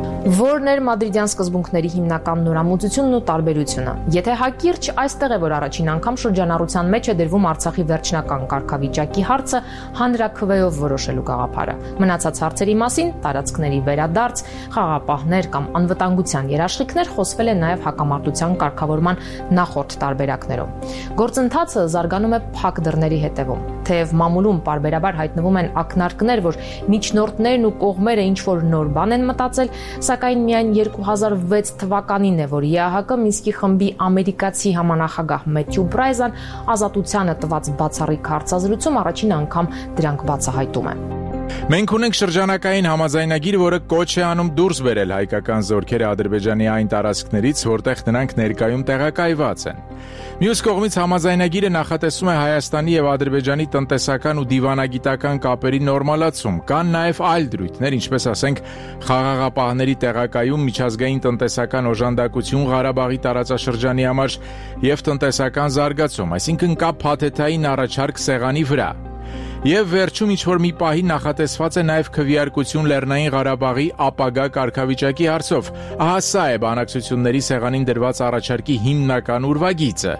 Որն էր Մադրիդյան սկզբունքների հիմնական նորամուծությունն ու տարբերությունը։ Եթե հակիրճ, այստեղ է, որ առաջին անգամ շրջանառության մեջ է դրվում Արցախի վերջնական կարգավիճակի հարցը հանրաքվեով որոշելու գաղափարը։ Մնացած հարցերի մասին, տարածքների վերադարձ, խաղապահներ կամ անվտանգության երաշխիքներ խոսվել է նաև հակամարտության կարգավորման նախորդ տարբերակներում։ Գործընթացը զարգանում է փակ դռների հետևում։ Թեև մամուլում պարբերաբար հայտնվում են ակնարկներ, որ միջնորդներն ու կողմերը ինչ-որ նոր բան են մտածել, սակայն միայն երկու հազար վեց թվականին է, որ ԵԱՀԿ Մինսկի խմբի ամերիկացի համանախագահ Մեթյու Բրայզան ազատությանը տված բացառիկ հարցազրույցում առաջին անգամ դրանք բացահայտում է։ Մենք ունենք շրջանակային համաձայնագիր, որը կոչ է անում դուրս բերել հայկական զորքերը Ադրբեջանի այն տարածքներից, որտեղ նրանք ներկայում տեղակայված են։ Մյուս կողմից համաձայնագիրը նախատեսում է Հայաստանի եւ Ադրբեջանի տնտեսական ու դիվանագիտական կապերի նորմալացում։ Կան նաև այլ դրույթներ, ինչպես ասենք խաղաղապահների տեղակայում, միջազգային տնտեսական օժանդակություն Ղարաբաղի տարածաշրջանի համար եւ տնտեսական զարգացում, այսինքն կա փաթեթային առաջարկ սեղանի վրա։ Եվ վերջում ինչ-որ մի պահի նախատեսված է նաև քվեարկություն Լեռնային Ղարաբաղի ապագա կարգավիճակի հարցով։ Ահա սա է բանակցությունների սեղանին դրված առաջարկի հիմնական ուրվագիծը։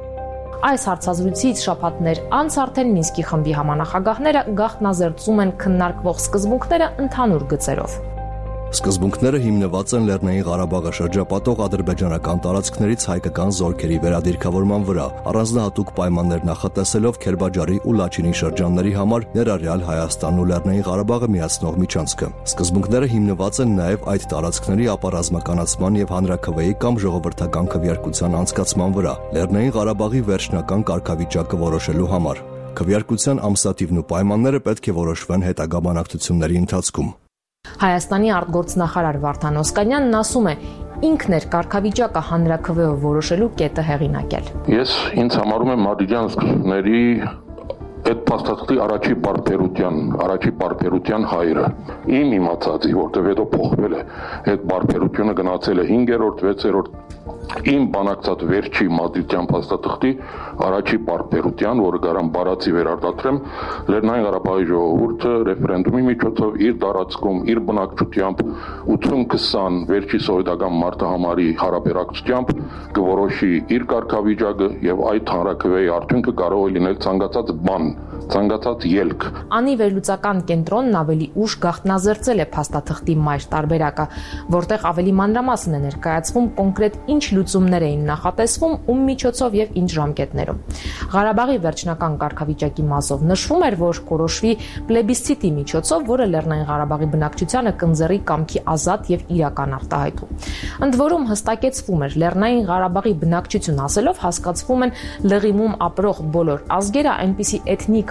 Այս հարցազրույցից շաբաթներ անց արդեն Մինսկի խմբի համանախագահները գաղտնազերծում են քննարկվող սկզբունքները ընդհանուր գծերով։ Սկզբունքները հիմնված են Լեռնային Ղարաբաղը շրջապատող ադրբեջանական տարածքներից հայկական զորքերի վերադիրքավորման վրա, առանձնահատուկ պայմաններ նախատեսելով Քերբաջարի ու Լաչինի շրջանների համար, ներառյալ Հայաստանն ու Լեռնային Ղարաբաղը միացնող միջանցքը։ Սկզբունքները հիմնված են նաև այդ տարածքների ապառազմականացման եւ հանրաքվեի կամ ժողովրդական քվեարկության անցկացման վրա, Լեռնային Ղարաբաղի վերջնական կարգավիճակը որոշելու համար։ Քվեարկության ամսաթիվն ու պայմանները պետք է որոշվեն հետագա բանակցությունների ընթացքում։ Հայաստանի արտգործնախարար Վարդան Օսկանյանն ասում է, ինքն էր կարգավիճակը հանրաքվեով որոշելու կետը հեղինակել։ Ես ինձ համարում եմ մադրիդյան սկզբունքների այդ փաստաթղթի առաջի բարբերության, առաջի բարբերության հայրը։ Իմ իմացածի, որտեղ հետո փոխվել է, այդ բարբերությունը գնացել է հինգերորդ, վեցերորդ իմ բանակցած վերջի մադրիդյան փաստաթղթի առաջի բարբերության, որը գարան բարացի վերարտադրեմ, Լեռնային Ղարաբաղի ժողովուրդը ռեֆերենդումի միջոցով իր տարածքում, իր բնակչությամբ ութուն քսան վերջի սովետական մարտահամարի հարաբերակցությամբ կորոշի իր կարգավիճակը եւ այդ հանրաքվեի արդյունքը կարող է լինել ցանկացած բան, ցանկացած ելք։ Անի վերլուծական կենտրոնն ավելի ուշ գաղտնազերծել է փաստաթղթի մայր տարբերակը, որտեղ ավելի մանրամասն է ներկայացվում կոնկրետ ինչ լուծումներ էին նախատեսվում, ում միջոցով եւ ինչ ժամկետներում։ Ղարաբաղի վերջնական կարգավիճակի մասով նշվում էր, որ կորոշվի պլեբիսցիտի միջոցով, որը Լեռնային Ղարաբաղի բնակչությանը կընձեռի կամքի ազատ եւ իրական արտահայտում։ Ընդ որում հստակեցվում էր, Լեռնային Ղարաբաղի բնակչություն ասելով հասկացվում են լղիմում ապրող բոլոր ազգերը, այնպիսի էթնիկ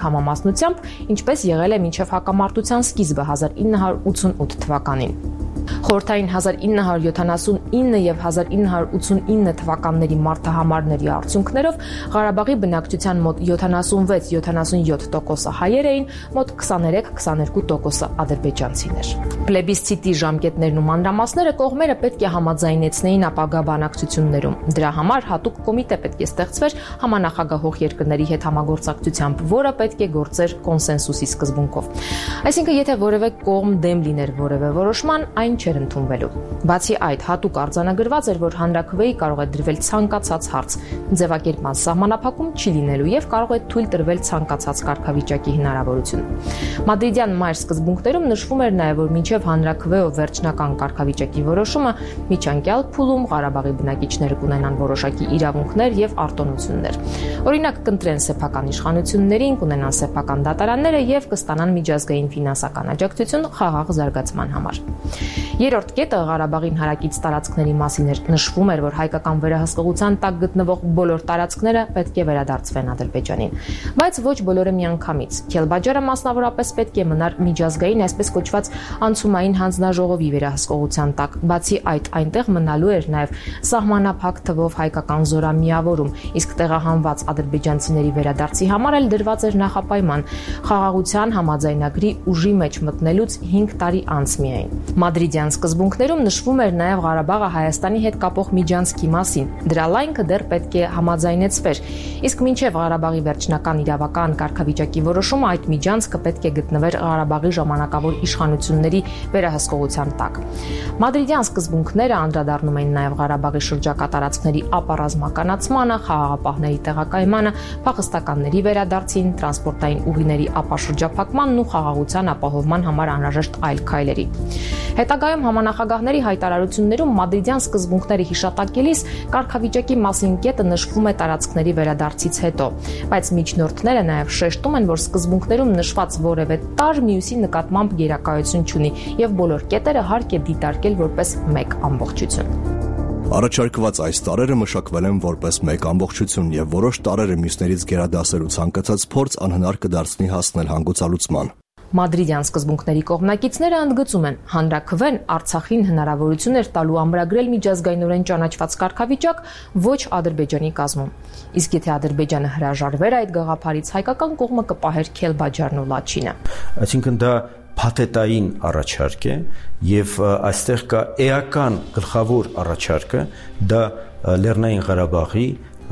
համամասնությամբ, ինչպես եղել է մինչև հակամարտության սկիզբը հազար ինը հարյուր ութսունութ թվականին։ Խորհրդային հազար ինը հարյուր յոթանասունինը եւ հազար ինը հարյուր ութսունինը թվականների մարտահամարների արդյունքներով Ղարաբաղի բնակչության մոտ յոթանասունվեց յոթանասունյոթ տոկոսը հայեր էին, մոտ քսաներեք քսաներկու տոկոսը ադրբեջանցիներ։ Պլեբիսցիտի ժամկետներն ու մանրամասները կողմերը պետք է համաձայնեցնեին ապագա բանակցություններում։ Դրա համար հատուկ կոմիտե պետք է ստեղծվեր համանախագահող երկրների հետ համագործակցությամբ, որը պետք է գործեր կոնսենսուսի սկզբունքով։ Այսինքն, եթե որևէ կողմ դեմ լիներ որևէ որոշման, այն չէր ընդունվելու։ Բացի այդ, հատուկ արձանագրված էր, որ հանրաքվեի կարող է դրվել ցանկացած հարց, ձևակերպման սահմանափակում չի լինելու եւ կարող է թույլ տրվել ցանկացած կարգավիճակի հնարավորություն։ Մադրիդյան մայր սկզբունքներում նշվում էր նաեւ, որ մինչեւ հանրաքվեով վերջնական կարգավիճակի որոշումը միջանկյալ փուլում Ղարաբաղի բնակիչները կունենան որոշակի իրավունքներ եւ արտոնություններ։ Օրինակ, կընտրեն սեփական իշխանություններին, կունենան սեփական դատարանները եւ կստանան միջազգային ֆինանսական աջակցություն խաղաղ զարգացման համար։ Երրորդ կետը Ղարաբաղին հարակից տարածքների մասին էր, նշվում էր, որ հայկական վերահսկողության տակ գտնվող բոլոր տարածքները պետք է վերադարձվեն Ադրբեջանին, բայց ոչ բոլորը միանգամից։ Քելբաջարը մասնավորապես պետք է մնար միջազգային, այսպես կոչված անցումային հանձնաժողովի վերահսկողության տակ։ Բացի այդ, այնտեղ մնալու էր նաև սահմանափակ թվով հայկական զորամիավորում, իսկ տեղահանված ադրբեջանցիների վերադարձի համար էլ դրված էր նախապայման խաղաղության համաձայնագրի ուժի մեջ մտնելուց հինգ տարի անց միայն։ Մադրիդյան սկզբունքներում նշվում էր նաև Ղարաբաղը Հայաստանի հետ կապող միջանցքի մասին։ Դրա լայնքը դեռ պետք է համաձայնեցվեր, իսկ մինչև Ղարաբաղի վերջնական իրավական կարգավիճակի որոշումը այդ միջանցքը պետք է գտնվեր Ղարաբաղի ժամանակավոր իշխանությունների վերահսկողության տակ։ Մադրիդյան սկզբունքները անդրադառնում էին նաև Ղարաբաղի շրջակա տարածքների ապառազմականացմանը, խաղաղապահների տեղակայմանը, փախստականների վերադարձին, տրանսպորտային ուղիների ապաշրջափակմանն ու խաղաղության ապահովման համար անհրաժեշտ այլ քայլերի։ Հետագայում համանախագահների հայտարարություններում Մադրիդյան սկզբունքները հիշատակելիս կարգավիճակի մասին կետը նշվում է տարածքների վերադարձից հետո, բայց միջնորդները նաև շեշտում են, որ սկզբունքներում նշված որևէ տար մյուսի նկատմամբ գերակայություն չունի եւ բոլոր կետերը հարկ է դիտարկել որպես մեկ ամբողջություն։ Առաջարկված այս տարրերը մշակվել են որպես մեկ ամբողջություն եւ որոշ տարրերը մյուսներից գերադասելու ցանկացած փորձ անհնար կդարձնի հասնել հանգուցալուծման։ Մադրիդյան սկզբունքների կողմնակիցները ընդգծում են, հանրաքվեն Արցախին հնարավորություն էր տալու ամրագրել միջազգայինորեն ճանաչված կարգավիճակ ոչ Ադրբեջանի կազմում։ Իսկ եթե Ադրբեջանը հրաժարվեր այդ գաղափարից, հայկական կողմը կպահեր Քելբաջարն ու Լաչինը։ Այսինքն դա փաթեթային առաջարկ է եւ այստեղ կա էական գլխավոր առաջարկը, դա Լեռնային Ղարաբաղի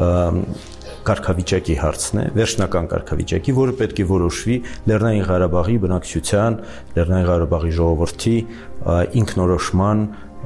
կարգավիճակի հարցն է, վերջնական կարգավիճակի, որը պետք է որոշվի Լեռնային Ղարաբաղի բնակչության, Լեռնային Ղարաբաղի ժողովրդի ինքնորոշման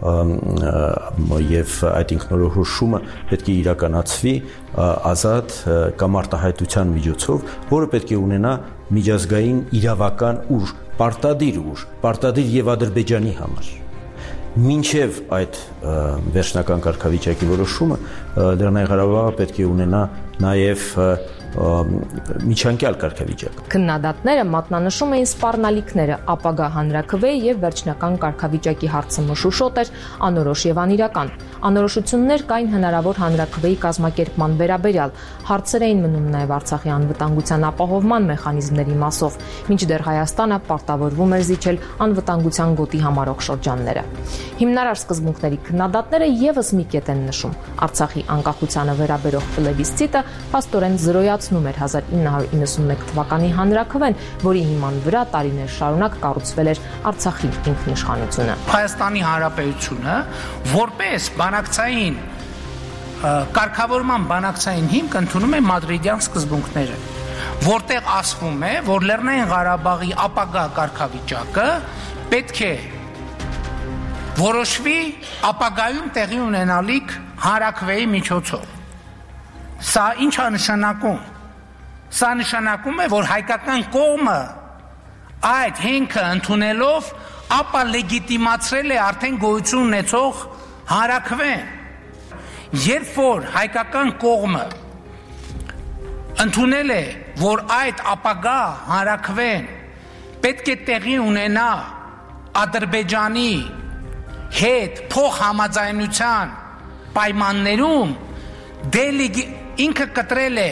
եւ այդ ինքնորոշումը պետք է իրականացվի ազատ կամ արտահայտության միջոցով, որը պետք է ունենա միջազգային իրավական ուժ, պարտադիր ուժ, պարտադիր եւ Ադրբեջանի համար։ Մինչև այդ վերջնական կարգավիճակի որոշումը Լեռնային Ղարաբաղը պետք է ունենա նաև միջանկյալ կարգավիճակ։ Քննադատները մատնանշում էին սպառնալիքները, ապագա հանրաքվեի եւ վերջնական կարգավիճակի հարցը մշուշոտ էր, անորոշ եւ անիրական։ Անորոշություններ կային հնարավոր հանրաքվեի կազմակերպման վերաբերյալ, հարցեր էին մնում նաեւ Արցախի անվտանգության ապահովման մեխանիզմների մասով, մինչդեռ Հայաստանը պարտավորվում էր զիջել անվտանգության գոտի համարող շրջանները։ Հիմնարար սկզբունքների քննադատները եւս մի կետ են նշում. Արցախի անկախությանը վերաբերող պլեբիսցիտը փաստորեն զրոյացնում էր հազար ինը հարյուր իննսունմեկ թվականի հանրաքվեն, որի հիման վրա տարիներ շարունակ կառուցվել էր Արցախի ինքնիշխանությունը։ Հայաստանի Հանրապետությունը որպես բանակցային կարգավորման բանակցային հիմք ընդունում է Մադրիդյան սկզբունքները, որտեղ ասվում է, որ Լեռնային Ղարաբաղի ապագա կարգավիճակը պետք է որոշվի ապագայում տեղի ունենալիք հանրաքվեի միջոցով։ Սա ինչ է նշանակում։ Սա նշանակում է, որ հայկական կողմը այդ հենքը ընդունելով ապա լեգիտիմացրել է արդեն գոյություն ունեցող հանրաքվեն։ Երբ որ հայկական կողմը ընդունել է, որ այդ ապագա հանրաքվեն պետք է տեղի ունենա Ադրբեջանի հետ փոխհամաձայնության պայմաններում, դե ինքը կտրել է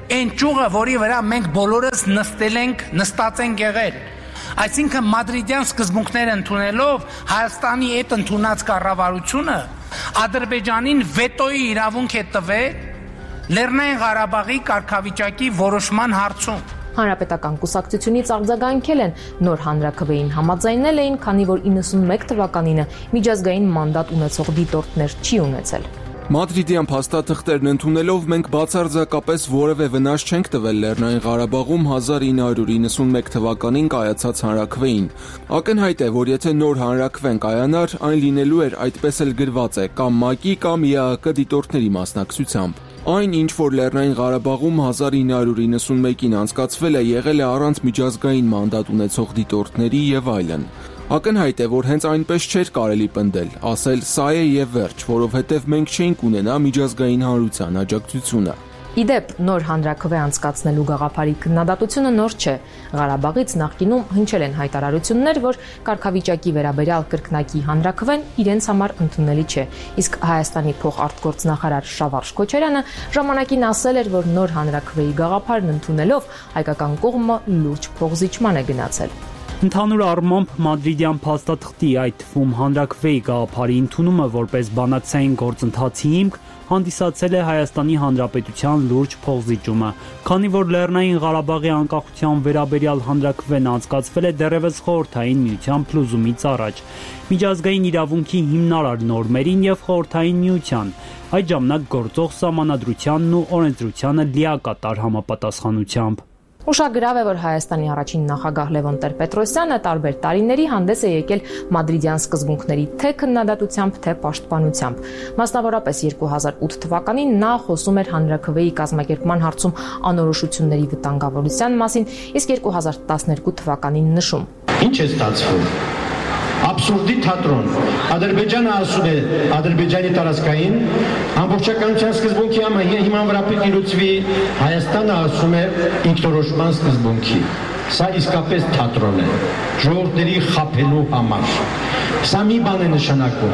այն ճյուղը, որի վրա մենք բոլորս նստել ենք, նստած ենք եղել։ Այսինքն մադրիդյան սկզբունքներ ընդունելով Հայաստանի այդ ընդունած կառավարությունը Ադրբեջանին վետոյի իրավունք է տվել Լեռնային Ղարաբաղի կարգավիճակի որոշման հարցում։ Հանրապետական կուսակցությունից արձագանքել են նոր հանրաքվեին համաձայնել էին, քանի որ իննսունմեկ թվականինը միջազգային մանդատ ունեցող դիտորդներ չի ունեցել։ Մադրիդյան փաստաթղթերն ընդունելով մենք բացարձակապես որևէ վնաս չենք տվել Լեռնային Ղարաբաղում հազար ինը հարյուր իննսունմեկ թվականին կայացած հանրաքվեին։ Ակնհայտ է, որ եթե նոր հանրաքվեն կայանար, այն լինելու էր այդպես էլ գրված է կամ ՄԱԿ-ի կամ ԵԱՀԿ դիտորդների մասնակցությամբ։ Այն, ինչ որ Լեռնային Ղարաբաղում հազար ինը հարյուր իննսունմեկին անցկացվել է, եղել է առանց միջազգային մանդատ ունեցող դիտորդների եւ այլն։ Ակնհայտ է, որ հենց այնպես չէր կարելի պնդել, ասել սա է եւ վերջ, որովհետեւ մենք չենք ունենա միջազգային հանրության աջակցությունը։ Իդեպ, նոր հանրաքվե անցկացնելու գաղափարի քննադատությունը նոր չէ։ Ղարաբաղից նախկինում հնչել են հայտարարություններ, որ կարգավիճակի վերաբերյալ կրկնակի հանրաքվեն իրենց համար ընդունելի չէ։ Իսկ Հայաստանի փոխարտգործնախարար Շավարժ Քոչարյանը ժամանակին ասել էր, որ նոր հանրաքվեի գաղափարն ընդունելով հայկական կողմը լուրջ փոխզիջման է գնացել։ Ընդհանուր առմամբ Մադրիդյան փաստաթղթի, այդ թվում հանրաքվեի գաղափարի ընդունումը որպես բանակցային գործընթացի հիմք հանդիսացել է Հայաստանի Հանրապետության լուրջ փոխզիջումը, քանի որ Լեռնային Ղարաբաղի անկախության վերաբերյալ հանրաքվեն անցկացվել է դեռևս Խորհրդային Միության փլուզումից առաջ, միջազգային իրավունքի հիմնարար նորմերին եւ Խորհրդային Միության, այդ ժամանակ գործող սահմանադրությանն ու օրենսդրությանը լիակատար համապատասխանությամբ։ Ուշագրավ է, որ Հայաստանի առաջին նախագահ Լևոն Տեր-Պետրոսյանը տարբեր տարիների հանդես է եկել մադրիդյան սկզբունքների թե քննադատությամբ, թե պաշտպանությամբ։ Մասնավորապես երկու հազար ութ թվականին նա խոսում էր հանրաքվեի կազմակերպման հարցում անորոշությունների վտանգավորության մասին, իսկ երկու հազար տասներկու թվականին նշում. Ինչ է ստացվում։ Абսուրդի թատրոն։ Ադրբեջանը ասում է Ադրբեջանի տարածքային ամբողջականության սկզբունքի հիման վրա պետք է լուծվի, Հայաստանը ասում է ինքնորոշման սկզբունքի։ Սա իսկապես թատրոն է, ժողովուրդների խաբելու համար։ Սա մի բան է նշանակում։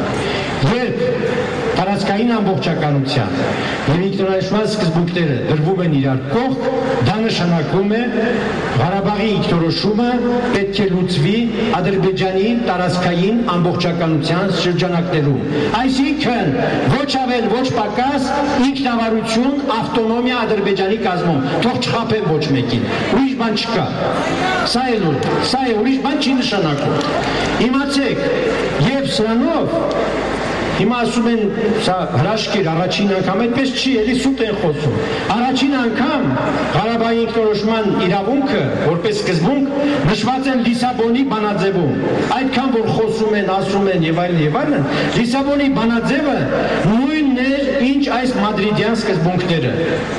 Երբ տարածքային ամբողջականության եւ ինքնորոշման սկզբունքները դրվում են իրար կողք, դա նշանակում է Ղարաբաղի ինքնորոշումը պետք է լուծվի Ադրբեջանի տարածքային ամբողջականության շրջանակներում։ Այսինքն ոչ ավել, ոչ պակաս ինքնավարություն, ավտոնոմիա Ադրբեջանի կազմում։ Թող չխաբեն ոչ մեկին։ Ուրիշ բան չկա։ Սա է լուր, սա է, ուրիշ բան չի նշանակում։ Իմացեք, եւ սրանով Հիմա ասում են, սա հրաշք էր առաջին անգամ, այդպես չի, էլի սուտ են խոսում։ Առաջին անգամ Ղարաբաղի ինքնորոշման իրավունքը, որպես սկզբունք, նշված են Լիսաբոնի բանաձևում։ Այդքան որ խոսում են, ասում են եւ այլն եւ այլն, Լիսաբոնի բանաձևը նույնն է, ինչ այս մադրիդյան սկզբունքները։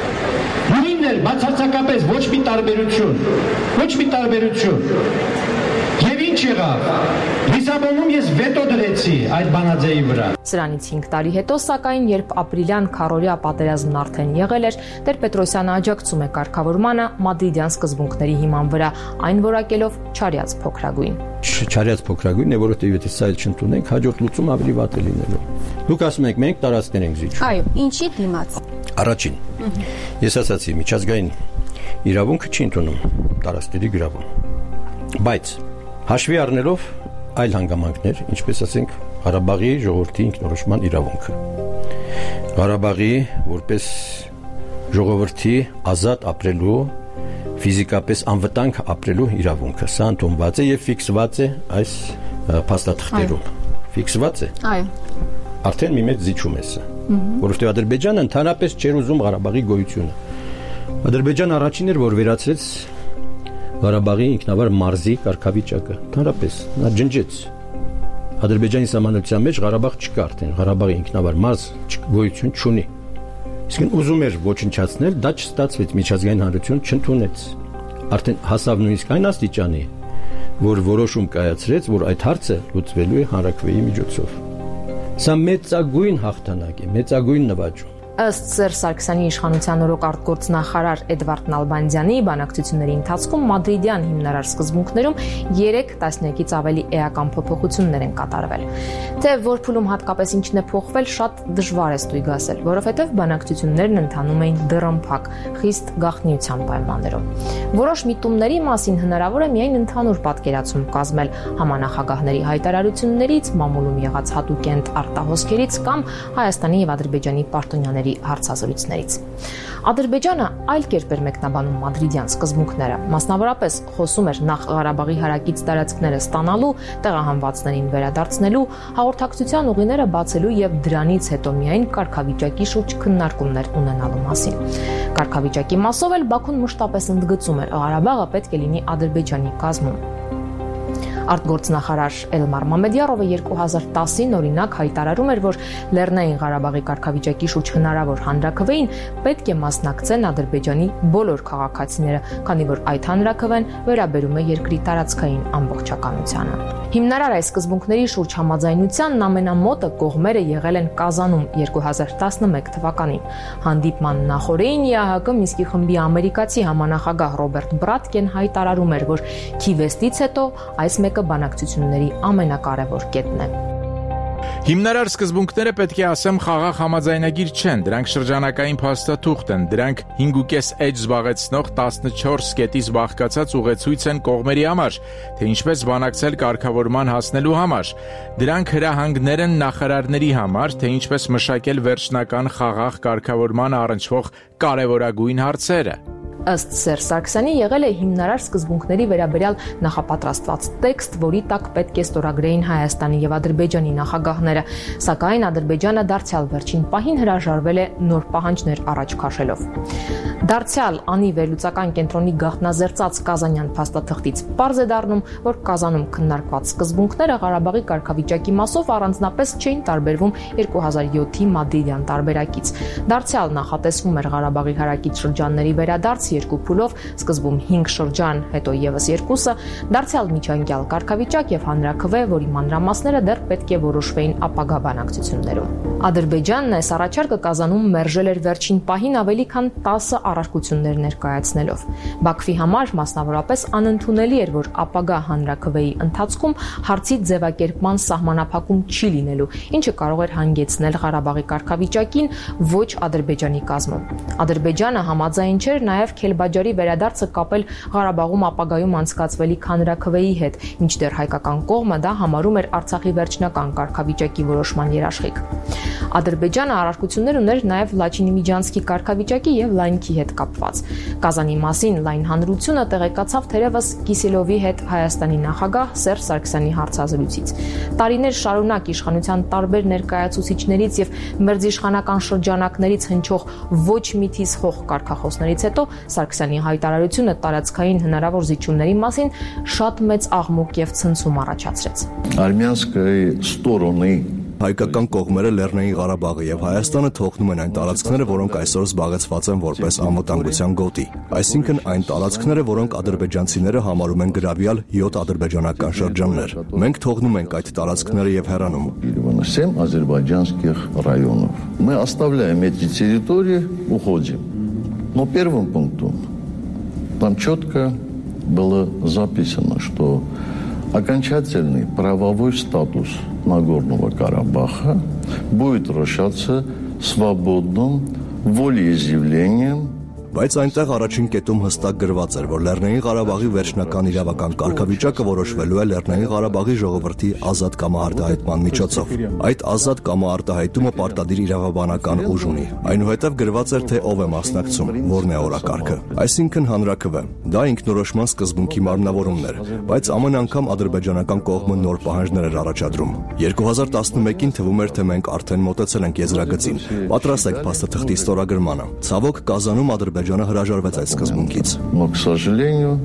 Նույնն է, բացարձակապես ոչ մի տարբերություն, ոչ մի տարբերություն։ Եվ ինչ եղավ։ Լիսաբոնում ես վետո դրեցի այդ բանաձեի վրա։ Սրանից հինգ տարի հետո, սակայն, երբ ապրիլյան քառօրյա պատերազմն արդեն եղել էր, Տեր-Պետրոսյանը աջակցում է կարգավորմանը մադրիդյան սկզբունքների հիման վրա, այն որակելով չարյաց փոքրագույն։ Չարյաց փոքրագույն է, որովհետև եթե սա էլ չընդունենք, հաջորդ լուծումը ավելի վատ է լինելու։ Դուք ասում եք, մենք տարածքներ ենք զիջում։ Այո, ինչի դիմաց։ Առաջին։ Ես ասացի, միջազգային իրավունքը չի ընդունում տարածքների գրավում։ Բայց հաշվի առնելով այլ հանգամանքներ, ինչպես ասենք Ղարաբաղի ժողովրդի ինքնորոշման իրավունքը։ Ղարաբաղի որպես ժողովրդի ազատ ապրելու, ֆիզիկապես անվտանգ ապրելու իրավունքը։ Սա ընդունված է եւ ֆիքսված է այս փաստաթղթերում։ Ֆիքսված է։ Այո։ Արդեն մի մեծ զիջում է սա, որովհետեւ Ադրբեջանը ընդհանրապես չէր ուզում Ղարաբաղի գոյությունը։ Ադրբեջանը առաջին էր, որ վերացրեց Ղարաբաղի ինքնավար մարզի կարգավիճակը, ընդհանրապես նա ջնջեց։ Ադրբեջանի սահմանության մեջ Ղարաբաղ չկա արդեն, Ղարաբաղի ինքնավար մարզ գոյություն չունի։ Իսկ ուզում էր ոչնչացնել, դա չստացվեց, միջազգային հանրություն չընդունեց։ Արդեն հասավ նույնիսկ այն աստիճանի, որ որոշում կայացրեց, որ այդ հարցը լուծվելու է հանրաքվեի միջոցով։ Սա մեծագույն հաղթանակ է, մեծագույն նվաճում։ Ըստ Սերժ Սարգսյանի իշխանության օրոք արտգործնախարար Էդվարդ Նալբանդյանի բանակցությունների ընթացքում մադրիդյան հիմնարար սկզբունքներում երեք տասնյակից ավելի էական փոփոխություններ են կատարվել։ Թե որ փուլում հատկապես ինչն է փոխվել, շատ դժվար է ստույգ ասել, որովհետև բանակցություններն ընթանում էին դռնփակ, խիստ գաղտնիության պայմաններում։ Որոշ միտումների մասին հնարավոր է միայն ընդհանուր պատկերացում կազմել համանախագահների հայտարարություններից, մամուլում եղած հատուկենտ արտահոսքերից կամ Հայաստանի եւ Ադրբեջանի պարտոնյաների հարցազրույցներից։ Ադրբեջանը այլ կերպ էր մեկնաբանում մադրիդյան սկզբունքները, մասնավորապես խոսում էր նախ Ղարաբաղի հարակից տարածքները ստանալու, տեղահանվածներին վերադարձնելու, հաղորդակցության ուղիները բացելու եւ դրանից հետո միայն կարգավիճակի շուրջ քննարկումներ ունենալու մասին։ Կարգավիճակի մասով էլ Բաքուն մշտապես ընդգծում էր, Ղարաբաղը պետք է լինի Ադրբեջանի կազմում։ Արտգործնախարար Էլմար Մամեդյարովը երկու հազար տասին օրինակ հայտարարում էր, որ Լեռնային Ղարաբաղի կարգավիճակի շուրջ հնարավոր հանրաքվեին պետք է մասնակցեն Ադրբեջանի բոլոր քաղաքացիները, քանի որ այդ հանրաքվեն վերաբերում է երկրի տարածքային ամբողջականությանը։ Հիմնարար այս սկզբունքների շուրջ համաձայնությանն ամենամոտը կողմերը եղել են Կազանում երկու հազար տասնմեկ թվականին։ Հանդիպման նախօրեին ԵԱՀԿ Մինսկի խմբի ամերիկացի համանախագահ Ռոբերտ Բրատկեն հայտարարում էր, որ Քիվեստից հետո այս մեկը բանակցությունների ամենակարևոր կետն է։ Հիմնարար սկզբունքները պետք է ասեմ խաղաղ համաձայնագիր չեն, դրանք շրջանակային փաստաթուղթ են, դրանք հինգ ու կես էջ զբաղեցնող տասնչորս կետից բաղկացած ուղեցույց են կողմերի համար, թե ինչպես բանակցել կարգավորման հասնելու համար։ Դրանք հրահանգներ են նախարարների համար, թե ինչպես մշակել վերջնական խաղաղ կարգավորման առնչվող կարևորագույն հարցերը։ Ըստ Սերժ Սարգսյանի եղել է հիմնարար սկզբունքների վերաբերյալ նախապատրաստված տեքստ, որի տակ պետք է ստորագրեին Հայաստանի եւ Ադրբեջանի նախագահները, սակայն Ադրբեջանը դարձյալ վերջին պահին հրաժարվել է նոր պահանջներ առաջ քաշելով։ Դարձյալ անի վերլուծական կենտրոնի գաղտնազերծած Կազանյան փաստաթղթից պարզ է դառնում, որ Կազանում քննարկված սկզբունքները Ղարաբաղի կարգավիճակի մասով առանձնապես չէին տարբերվում երկու հազար յոթի մադրիդյան տարբերակից։ Դարձյալ նախատեսվում էր Ղարաբաղի հարակից շրջանների վերադարձ երկու փուլով, սկզբում հինգ շրջան, հետո եւս երկուսը, դարձյալ միջանկյալ կարգավիճակ եւ հանրաքվե, որի մանրամասները դեռ պետք է որոշվեին ապագա բանակցություններում։ Ադրբեջանն այս առաջարկը Կազանում մերժել էր վերջին պահին ավելի քան տասը առարկություններ ներկայացնելով։ Բաքվի համար մասնավորապես անընդունելի էր, որ ապագա հանրաքվեի ընթացքում հարցի ձևակերպման սահմանափակում չի լինելու, ինչը կարող էր հանգեցնել Ղարաբաղի կարգավիճակին ոչ Ադրբեջանի կազմում։ Ադրբեջանը համաձայն չէր նաև Քելբաջարի վերադարձը կապել Ղարաբաղում ապագայում անցկացվելիք հանրաքվեի հետ, մինչդեռ հայկական կողմը դա համարում էր Արցախի վերջնական կարգավիճակի որոշման երաշխիք։ Ադրբեջանը առարկություններ ուներ նաև Լաչինի Միջանցքի կարգավիճակի եւ Լայնքի հետ կապված։ Կազանի մասին լայն հանրությունը տեղեկացավ թերևս Կիսելովի հետ Հայաստանի նախագահ Սերժ Սարգսյանի հարցազրույցից։ Տարիներ շարունակ իշխանության տարբեր ներկայացուցիչներից եւ մերձիշխանական շրջանակներից հնչող ոչ միթիս խող կարգախոսներից հետո Սարգսյանի հայտարարությունը տարածքային հնարավոր զիջումների մասին շատ մեծ աղմուկ եւ ցնցում առաջացրեց։ Արմյանская стороны Հայկական կողմերը Լեռնային Ղարաբաղը եւ Հայաստանը թողնում են այն տարածքները, որոնք այսօր զբաղեցված են որպես անվտանգության գոտի, այսինքն այն տարածքները, որոնք ադրբեջանցիները համարում են գրավյալ յոթ ադրբեջանական շրջաններ։ Մենք թողնում ենք այդ տարածքները եւ հեռանում։ семь азербайджанских районов. Мы оставляем эти территории, уходим. Но первым пунктом там четко было записано, что окончательный правовой статус Нагорного Карабаха будет решаться свободным волеизъявлением. Բայց այնտեղ առաջին կետում հստակ գրված էր, որ Լեռնային Ղարաբաղի վերջնական իրավական կարգավիճակը որոշվելու է Լեռնային Ղարաբաղի ժողովրդի ազատ կամարտահայտման միջոցով։ Այդ ազատ կամարտահայտումը պարտադիր իրավաբանական ուժ ունի։ Այնուհետև գրված էր, թե ով է մասնակցում, որն է օրակարգը, այսինքն հանրաքվե։ Դա ինքնորոշման սկզբունքի մարմնավորումն էր, բայց ամեն անգամ ադրբեջանական կողմը նոր պահանջներ էր առաջադրում։ երկու հազար տասնմեկին թվում էր, թե մենք արդեն մոտեցել ենք եզրագծին։ Պատրաստ ենք փաստաթղթի ստորագրմանը։ Ցավոք Կազանում Ադրբեջանը հրաժարվեց այդ սկզբունքից։ Но, к сожалению,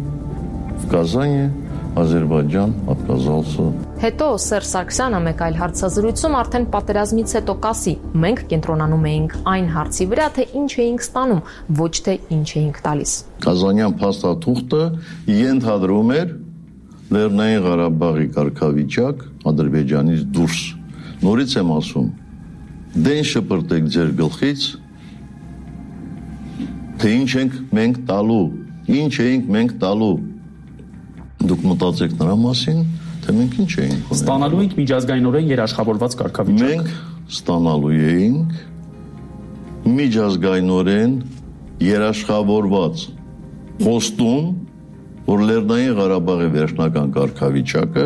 в Казани Ադրբեջան отказался։ Հետո Սերժ Սարգսյանը մեկ այլ հարցազրույցում արդեն պատերազմից հետո կասի. մենք կենտրոնանում էինք այն հարցի վրա, թե ինչ էինք ստանում, ոչ թե ինչ էինք տալիս։ Կազանյան փաստաթուղթը ենթադրում էր Լեռնային Ղարաբաղի կարգավիճակ Ադրբեջանից դուրս։ Նորից եմ ասում, դեն շպրտեք ձեր գլխից թե ինչ ենք մենք տալու, ինչ էինք մենք տալու։ Դուք մտածեք նրա մասին, թե մենք ինչ էինք ունենալու։ Ստանալու ենք միջազգայինորեն երաշխավորված կարգավիճակ։ Մենք ստանալու էինք միջազգայինորեն երաշխավորված խոստում, որ Լեռնային Ղարաբաղի վերջնական կարգավիճակը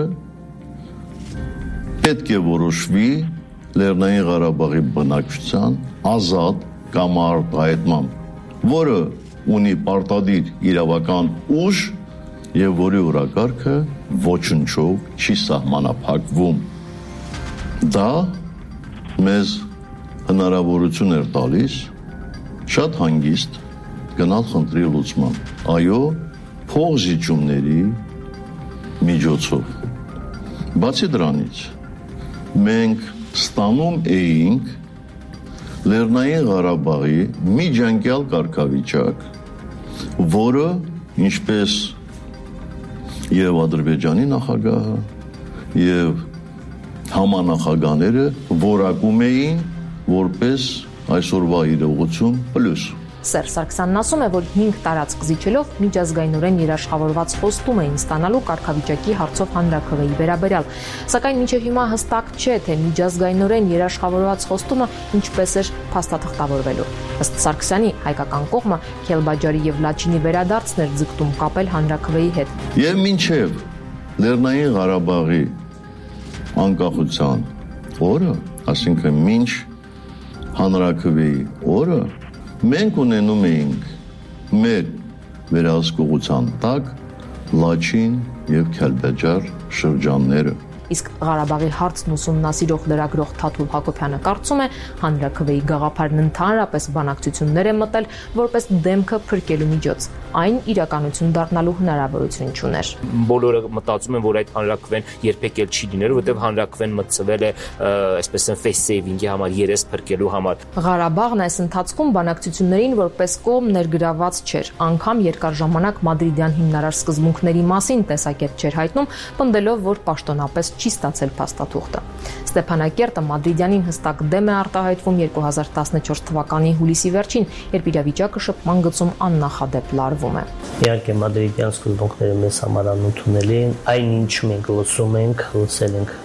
պետք է որոշվի Լեռնային Ղարաբաղի բնակչության ազատ կամ արտահայտմամբ, որը ունի պարտադիր իրավական ուժ եւ որի օրակարգը ոչնչով չի սահմանափակվում։ Դա մեզ հնարավորություն էր տալիս շատ հանգիստ գնալ խնդրի լուծման։ Այո, փոխզիջումների միջոցով։ Բացի դրանից, մենք ստանում էինք Լեռնային Ղարաբաղի միջանկյալ կարգավիճակ, որը ինչպես եւ Ադրբեջանի նախագահը եւ համանախագահները որակում էին որպես այսօրվա իրողություն պլյուս։ Սերժ Սարգսյանն ասում է, որ հինգ տարածք զիջելով միջազգայինորեն երաշխավորված խոստում էին ստանալու կարգավիճակի հարցով հանրաքվեի վերաբերյալ, սակայն մինչև հիմա հստակ չէ, թե միջազգայինորեն երաշխավորված խոստումը ինչպես էր փաստաթղթավորվելու։ Ըստ Սարգսյանի, հայկական կողմը Քելբաջարի եւ Լաչինի վերադարձն էր ձգտում կապել հանրաքվեի հետ։ Եվ մինչև Լեռնային Ղարաբաղի անկախության օրը, այսինքն մինչ հանրաքվեի օրը, մենք ունենում էինք մեր վերահսկողության տակ Լաչին եւ Քելբաջար շրջանները։ Իսկ Ղարաբաղի հարցն ուսումնասիրող լրագրող Թաթուլ Հակոբյանը կարծում է, հանրաքվեի գաղափարն ընդհանրապես բանակցություններ է մտել որպես դեմքը փրկելու միջոց։ Այն իրականություն դառնալու հնարավորություն չուներ։ Բոլորը մտածում են, որ այդ հանրաքվեն երբեք էլ չի լինելու, որովհետև հանրաքվեն մտցվել է, այսպես են, face saving-ի համար, երես փրկելու համար։ Ղարաբաղն այս ընթացքում բանակցություններին որպես կողմ ներգրաված չէր, անգամ երկար ժամանակ մադրիդյան հիմնարար սկզբունքների մասին տեսակետ չէր հայտնում, պնդելով, որ պաշտոնապես չի ստացել փաստաթուղթը։ Ստեփանակերտը Մադրիդյանին հստակ դեմ է արտահայտվում երկու հազար տասնչորս թվականի հուլիսի վերջին, երբ իրավիճակը շփման գծում աննախադեպ լարվում է։ Իհարկե մադրիդյան սկզբունքները մեզ համար անընդունելի են, այնինչ մենք լսում ենք, լսել ենք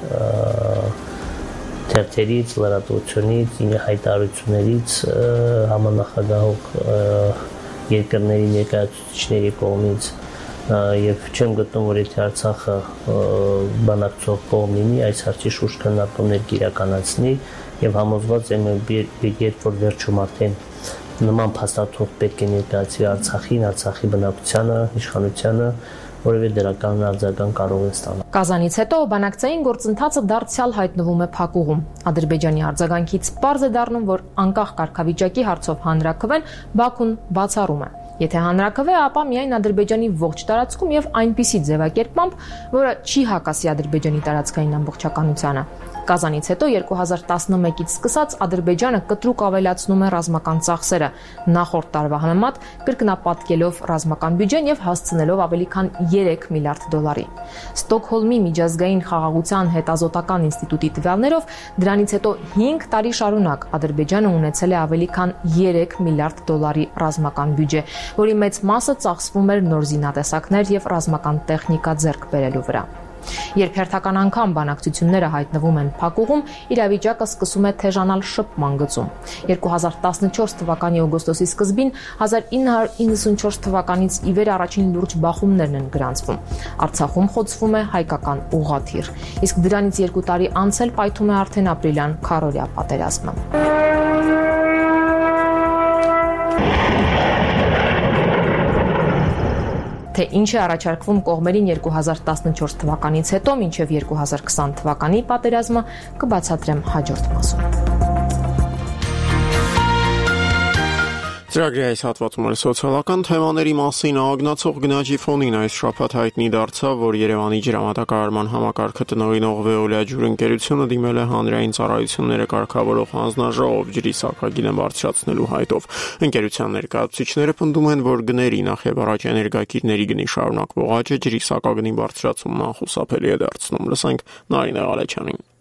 թերթերից, լրատվությունից, հայտարարություններից, համանախագահող երկրների ներկայացուցիչների կողմից եւ չեմ գտնում, որ եթե Արցախը բանակցող կողմ լինի, այս հարցի շուրջ քննարկումներ կիրականացնի եւ համոզված եմ, երբ որ վերջում արդեն նման փաստաթուղթ պետք է ներկայացվի Արցախին, Արցախի բնակչությանը, իշխանությանը, որևէ դրական արձագանք կարող է ստանալ։ Կազանից հետո բանակցային գործընթացը դարձյալ հայտնվում է փակուղում։ Ադրբեջանի արձագանքից պարզ է դառնում, որ անկախ կարգավիճակի հարցով հանրաքվեն Բաքուն բացառում է։ Եթե հանրաքվե, ապա միայն Ադրբեջանի ողջ տարածքում եւ այնպիսի ձևակերպմամբ, որը չի հակասի Ադրբեջանի տարածքային ամբողջականությանը։ Կազանից հետո երկու հազար տասնմեկից սկսած Ադրբեջանը կտրուկ ավելացնում է ռազմական ծախսերը, նախորդ տարվա համեմատ կրկնապատկելով ռազմական բյուջեն եւ հասցնելով ավելի քան երեք միլիարդ դոլարի։ Ստոկհոլմի միջազգային խաղաղության հետազոտական ինստիտուտի տվյալներով դրանից հետո հինգ տարի շարունակ Ադրբեջանը ունեցել է ավելի քան երեք միլիարդ դոլարի ռազմական բյուջե, որի մեծ մասը ծախսվում էր նոր զինատեսակներ եւ ռազմական տեխնիկա ձեռք բերելու վրա։ Երբ հերթական անգամ բանակցությունները հայտնվում են փակուղում, իրավիճակը սկսում է թեժանալ շփման գծում։ երկու հազար տասնչորս թվականի օգոստոսի սկզբին հազար ինը հարյուր իննսունչորս թվականից ի վեր առաջին լուրջ բախումներն են գրանցվում։ Արցախում խոցվում է հայկական ուղղաթիռ, իսկ դրանից երկու տարի անց էլ պայթում է արդեն ապրիլյան քարորիա պատերազմը։ Թե ինչ է առաջարկվում կողմերին երկու հազար տասնչորս թվականից հետո մինչև երկու հազար քսան թվականի պատերազմը կբացատրեմ հաջորդ մասում։ Ծրագրի այս հատվածում էլ սոցիալական թեմաների մասին ագնացող գնաճի ֆոնին այս շաբաթ հայտնի դարձավ, որ Երևանի ջրամատակարարման համակարգը տնօրինող Veolia ջուրընկերությունը դիմել է հանրային ծառայությունները կարգավորող հանձնաժողով ջրի սակագինը բարձրացնելու հայտով։ Ընկերության ներկայացուցիչները պնդում են, որ գների նախ եւ առաջ էներգակիրների գնի շարունակվող աճը ջրի սակագնի բարձրացումն անխուսափելի է դարձնում։ Լսենք Նարինե Ղալեչյանին։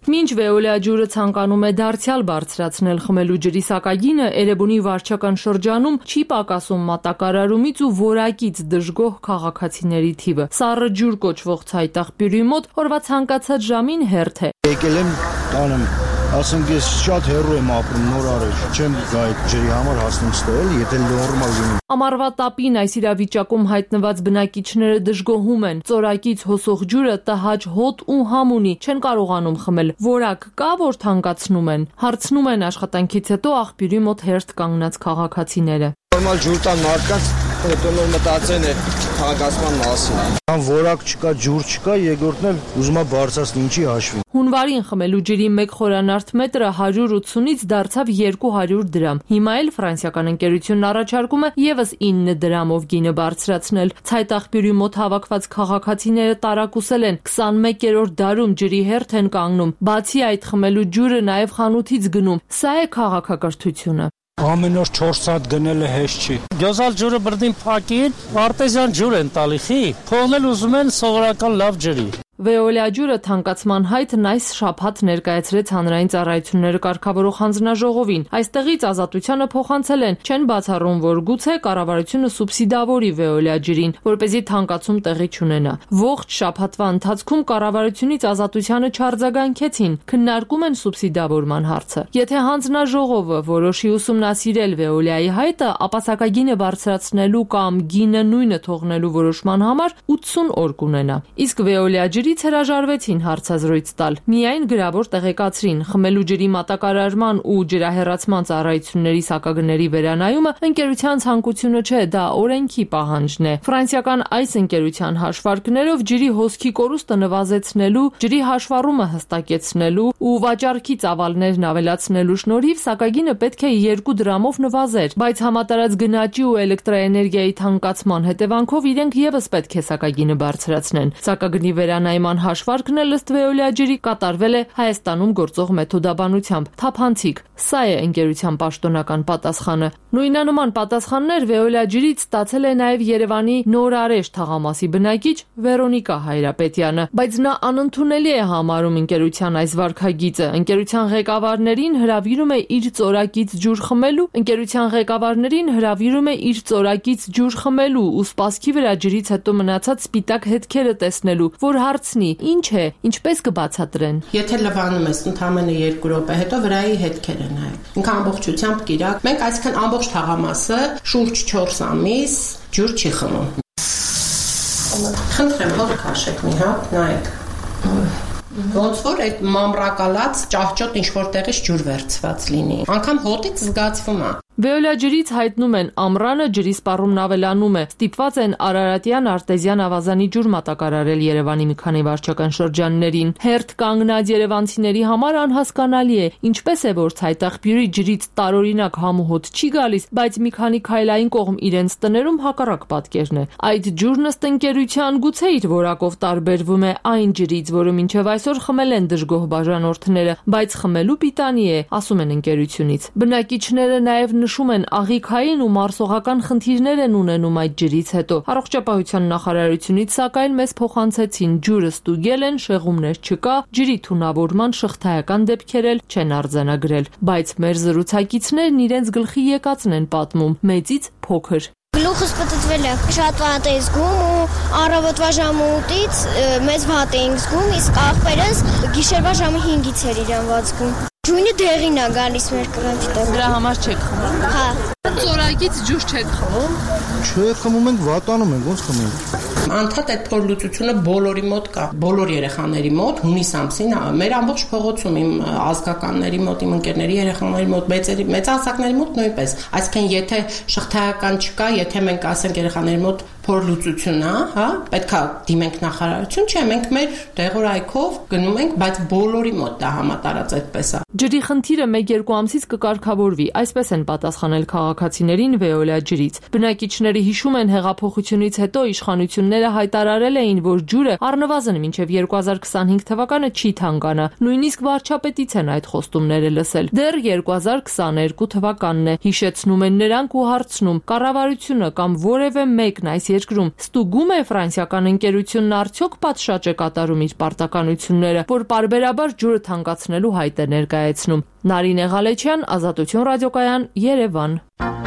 Մինչ Վեոլիա ջուրը ցանկանում է դարձյալ բարձրացնել խմելու ջրի սակագինը, Էրեբունի վարչական շրջանում չի պակասում մատակարարումից ու որակից դժգոհ քաղաքացիների թիվը։ Սառը ջուր կոչվող ցայտաղբյուրի մոտ օրվա ցանկացած ժամին հերթ է։ Եկել եմ տանեմ, ասենք ես շատ հեռու եմ ապրում նոր առեջ, չեմ գա այդ ջրի համար հասնում ստել, եթե նորմալ լինի։ Ամառվա տապին այս իրավիճակում հայտնված բնակիչները դժգոհում են։ Ծորակից հոսող ջուրը տհաճ հոտ ու համ ունի, չեն կարողանում խմել։ Որակ կա, որ թանկացնում են։ Հարցնում են աշխատանքից հետո աղբյուրի մոտ հերթ կանգնած քաղաքացիները։ Նորմալ ջուր տան մարդկանց հետո նոր մտածեն է քաղաքացիական մասին։ Ան որակ չկա, ջուր չկա, երկրորդն էլ ուզում է բարձրացնել ինչի հաշվին։ Հունվարին խմելու ջրի մեկ խորանարդ մետրը հարյուր ութսունից դարձավ երկու հարյուր դրամ։ Հիմա էլ ֆրանսիական ընկերությունն առաջարկում է եւս ինը դրամով գինը բարձրացնել։ Ցայտաղբյուրի մոտ հավաքված քաղաքացիները տարակուսել են քսանմեկերորդ դարում ջրի հերթ են կանգնում։ Բացի այդ խմելու ջուրը նաեւ խանութից գնում։ Սա է քաղաքակրթությունը։ Ամեն օր չորս սաատ գնելը հեշտ չի։ Գյոզալ ջուրը բրդին փակին, արտեզյան ջուր են տալի, խի։ Փողնել ուզում են սովորական լավ ջրի։ Վեոլիա ջուրը թանկացման հայթն այս շաբաթ ներկայացրեց հանրային ծառայությունները կարգավորող հանձնաժողովին։ Այստեղից ազատությանը փոխանցել են, չեն բացառում, որ գուցե կառավարությունը սուբսիդավորի Վեոլիա ջրին, որպեսզի թանկացում տեղի չունենա։ Ողջ շաբաթվա ընթացքում կառավարությունից ազատությանը չարձագանքեցին, քննարկում են սուբսիդավորման հարցը։ Եթե հանձնաժողովը որոշի ուսումնասիրել Վեոլիայի հայտը, ապա սակագինը բարձրացնելու կամ գինը նույնը թողնելու որոշման համար ութսուն օր կունենա։ Իսկ Վեոլիա ջրից հրաժարվեցին հարցազրույց տալ։ Միայն գրավոր տեղեկացրին խմելու ջրի մատակարարման ու ջրահեռացման ծառայությունների սակագների վերանայումը ընկերության ցանկությունը չէ, դա օրենքի պահանջն է։ Ֆրանսիական այս ընկերության հաշվարկներով ջրի հոսքի կորուստը նվազեցնելու, ջրի հաշվառումը հստակեցնելու ու վաճառքի ծավալներն ավելացնելու շնորհիվ սակագինը պետք է երկու դրամով նվազեր, բայց համատարած գնաճի ու էլեկտրաէներգիայի թանկացման հետևանքով իրենք եւս պետք է սակագինը բարձրացնեն։ Սակագնի վերանայման հաշվարկն էլ ըստ Վեոլիա ջրի կատարվել է Հայաստանում գործող մեթոդաբանությամբ։ Թափանցիկ։ Սա է ընկերության պաշտոնական պատասխանը։ Նույնանման պատասխաններ Վեոլիա ջրից ստացել է նաև Երևանի Նորարեշ թաղամասի բնակիչ Վերոնիկա Հայրապետյանը, բայց նա անընդունելի է համարում ընկերության այս վարքագիծը։ Ընկերության ղեկավարներին հրավիրում է իր ծորակից ջուր խմելու, ընկերության ղեկավարներին հրավիրում է իր ծորակից ջուր խմելու ու սպասքի վրա ջրից հետո մնացած սպիտակ հետքերը տեսնելու, որ հարցնի, ինչ է, ինչպես կբացատրեն։ Եթե լվանում ես ընդամենը երկու րոպե հետո վրայի հետքեր են հայ։ Ինքը ամբողջությամբ կիրակ։ Մենք այսքան ամբողջ թաղամասը շուրջ չորս ամիս ջուր չի խմում։ Խնդրեմ, հոտ քաշեք մի հատ, նայեք։ Ոնց որ այդ մամրակալած ճահճոտ ինչ որ տեղից ջուր վերցված լինի։ Անկամ հոտից զգացվում է։ Վեոլիա ջրից հայտնում են ամռանը ջրի սպառումն ավելանում է։ Ստիպված են Արարատյան արտեզյան ավազանի ջուր մատակարարել Երևանի մի քանի վարչական շրջաններին։ Հերթ կանգնած երևանցիների համար անհասկանալի է, ինչպես է որ ցայտաղբյուրի ջրից տարօրինակ համ ու հոտ չի գալիս, բայց մի քանի քայլային կողմ իրենց տներում հակառակ պատկերն է։ Այդ ջուրն ըստ ընկերության գուցե իր որակով տարբերվում է այն ջրից, որը մինչև այսօր խմել են դժգոհ բաժանորդները, բայց խմելու պիտանի է, ասում են ընկերությունից։ Բնակիչները նաև նշում են աղիքային ու մարսողական խնդիրներ են ունենում այդ ջրից հետո։ Առողջապահության նախարարությունից սակայն մեզ փոխանցեցին ջուրը ստուգել են, շեղումներ չկա, ջրի թունավորման շղթայական դեպքեր էլ չեն արձանագրել, բայց մեր զրուցակիցներն իրենց գլխի եկածն են պատմում, մեծից փոքր։ Գլուխս պտտվել է, շատ վատ էի զգում ու առավոտվա ժամը ութից մեծ վատ էինք զգում, իսկ աղբերս գիշերվա ժամը հինգից էր իրան վատ զգում։ Ջունը դեղին է գալիս մեր կրանքի տակ։ Դրա համար չեք խմում։ Հա։ Ծորակից ջուր չեք խմում։ Չէ, խմում ենք, վատանում ենք, ոնց խմենք։ Անդադ այդ փորլուծությունը բոլորի մոտ կա, բոլոր երեխաների մոտ հունիս ամսին, մեր ամբողջ փողոցում իմ ազգականների մոտ, իմ ընկերների երեխաների մոտ, մեծերի, մեծահասակների մոտ նույնպես։ Այսինքն եթե շղթայական չկա, եթե մենք ասենք երեխաների մոտ փորլուծություն է, հա, պետքա դիմենք նախարարություն, չէ, մենք մեր տեղորայքով գնում ենք, բայց բոլորի մոտ դա համատարած այդպես է։ Ջրի խնդիրը մեկ-երկու ամսից կկարգավորվի, այսպես են պատասխանել քաղաքացիներին Վեոլիա ջրից։ Բնակիչները հիշում են հեղափոխությունից հետո իշխանությունը Կառավարությունները հայտարարել էին, որ ջուրը առնվազն մինչև երկու հազար քսանհինգ թվականը չի թանկանա։ Նույնիսկ վարչապետից են այդ խոստումները լսել։ Դեռ երկու հազար քսաներկու թվականն է, հիշեցնում են նրանք ու հարցնում. կառավարությունը կամ որևէ մեկն այս երկրում ստուգում է ֆրանսիական ընկերությունն արդյոք պատշաճ է կատարում իր պարտականությունները, որ պարբերաբար ջուրը թանկացնելու հայտ է ներկայացնում։ Նարինե Ղալեչյան, Ազատություն ռադիոկայան, Երևան։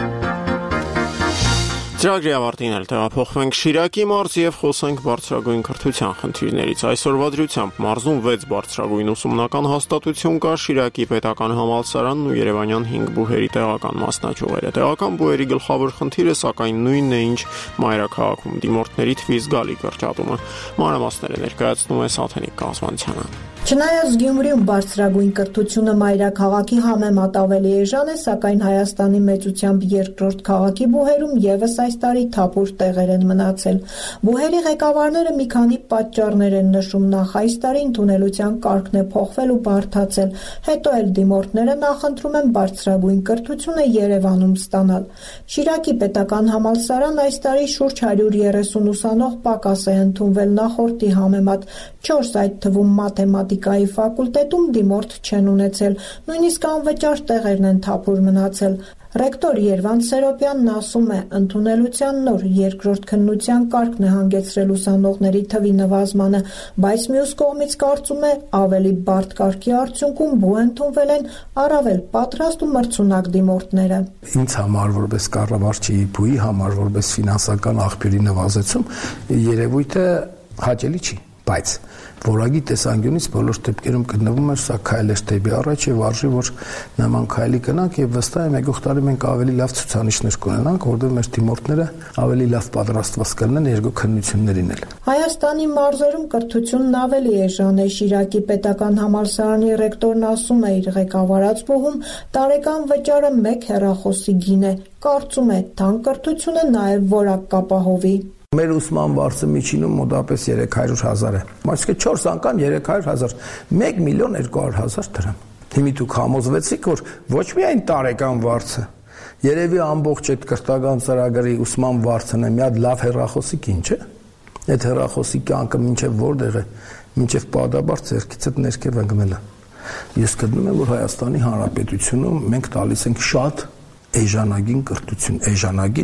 Ծրագրի ավարտին էլ տեղափոխվենք Շիրակի մարզ եւ խոսենք բարձրագույն կրթության խնդիրներից։ Այսօրվա դրությամբ մարզում վեց բարձրագույն ուսումնական հաստատություն կա, Շիրակի պետական համալսարանն ու Երևանյան հինգ բուհերի տեղական մասնաճյուղերը։ Տեղական բուհերի գլխավոր խնդիրը սակայն նույնն է, ինչ մայրաքաղաքում՝ դիմորդների թվի զգալի կրճատումը։ Մանրամասները ներկայացնում է Սաթենիկ Կազմանցյանը։ Չնայած Գյումրիում բարձրագույն կրթությունը մայրաքաղաքի համեմատ ավելի էժան է, սակայն Հայաստանի մեծությամբ երկրորդ քաղաքի բուհերում ևս այս տարի թափուր տեղեր են մնացել։ Բուհերի ղեկավարները մի քանի պատճառներ են նշում, նախ այս տարի ընդունելության կարգն է փոխվել ու բարդացել, հետո էլ դիմորդները նախընտրում են բարձրագույն կրթությունը Երևանում ստանալ։ Շիրակի պետական համալսարան այս տարի շուրջ հարյուր երեսուն ուսանող պակաս է ընդունվել նախորդի համեմատ, չորս այդ թվում մաթեմատիկայի ֆակուլտետում դիմորդ չեն ունեցել, նույնիսկ անվճար տեղերն են թափուր մնացել։ Ռեկտոր Երվանդ Սերոպյանն ասում է, ընդունելության նոր երկրորդ քննության կարգն է հանգեցրել ուսանողների թվի նվազմանը, բայց մյուս կողմից կարծում է, ավելի բարդ կարգի արդյունքում բու ընդունվել են առավել պատրաստ ու մրցունակ դիմորդները։ Ինձ համար որպես կառավարչի բուի համար որպես ֆինանսական աղբյուրի նվազեցում երևույթը հաճելի չի, բայց որակի տեսանկյունից բոլոր դեպքերում գտնվում էր սա քայլ էր դեպի առաջ եւ արժի որ նման քայլի կնանք եւ վստահ եմ եկող տարի մենք ավելի լավ ցուցանիշներ կունենանք, որովհետեւ մեր դիմորդները ավելի լավ պատրաստված կլինեն երկու քննություններին էլ։ Հայաստանի մարզերում կրթությունն ավելի էժան է, Շիրակի պետական համալսարանի ռեկտորն ասում է իր ղեկավարած բուհում տարեկան վճարը մեկ հեռախոսի գին է, կարծում է թանկ կրթությունը նաեւ որակ կապահովի։ Մեր ուսման վարձը միջինում մոտավորապես երեք հարյուր հազար է։ Այսինքն չորս անգամ երեք հարյուր հազար, մեկ միլիոն երկու հարյուր հազար դրամ։ Հիմա դուք համոզվեցիք, որ ոչ միայն տարեկան վարձը, երևի ամբողջ այդ կրթական ծրագրի ուսման վարձն է, մի հատ լավ հեռախոսիկ ինչ է։ Այդ հեռախոսի կյանքը մինչև որտեղ է, մինչև պատաբար ձեռքից այդ ներքև ընկնելը։ Ես գտնում եմ, որ Հայաստանի Հանրապետությունում մենք տալիս ենք շատ էժանագին կրթություն, էժանագին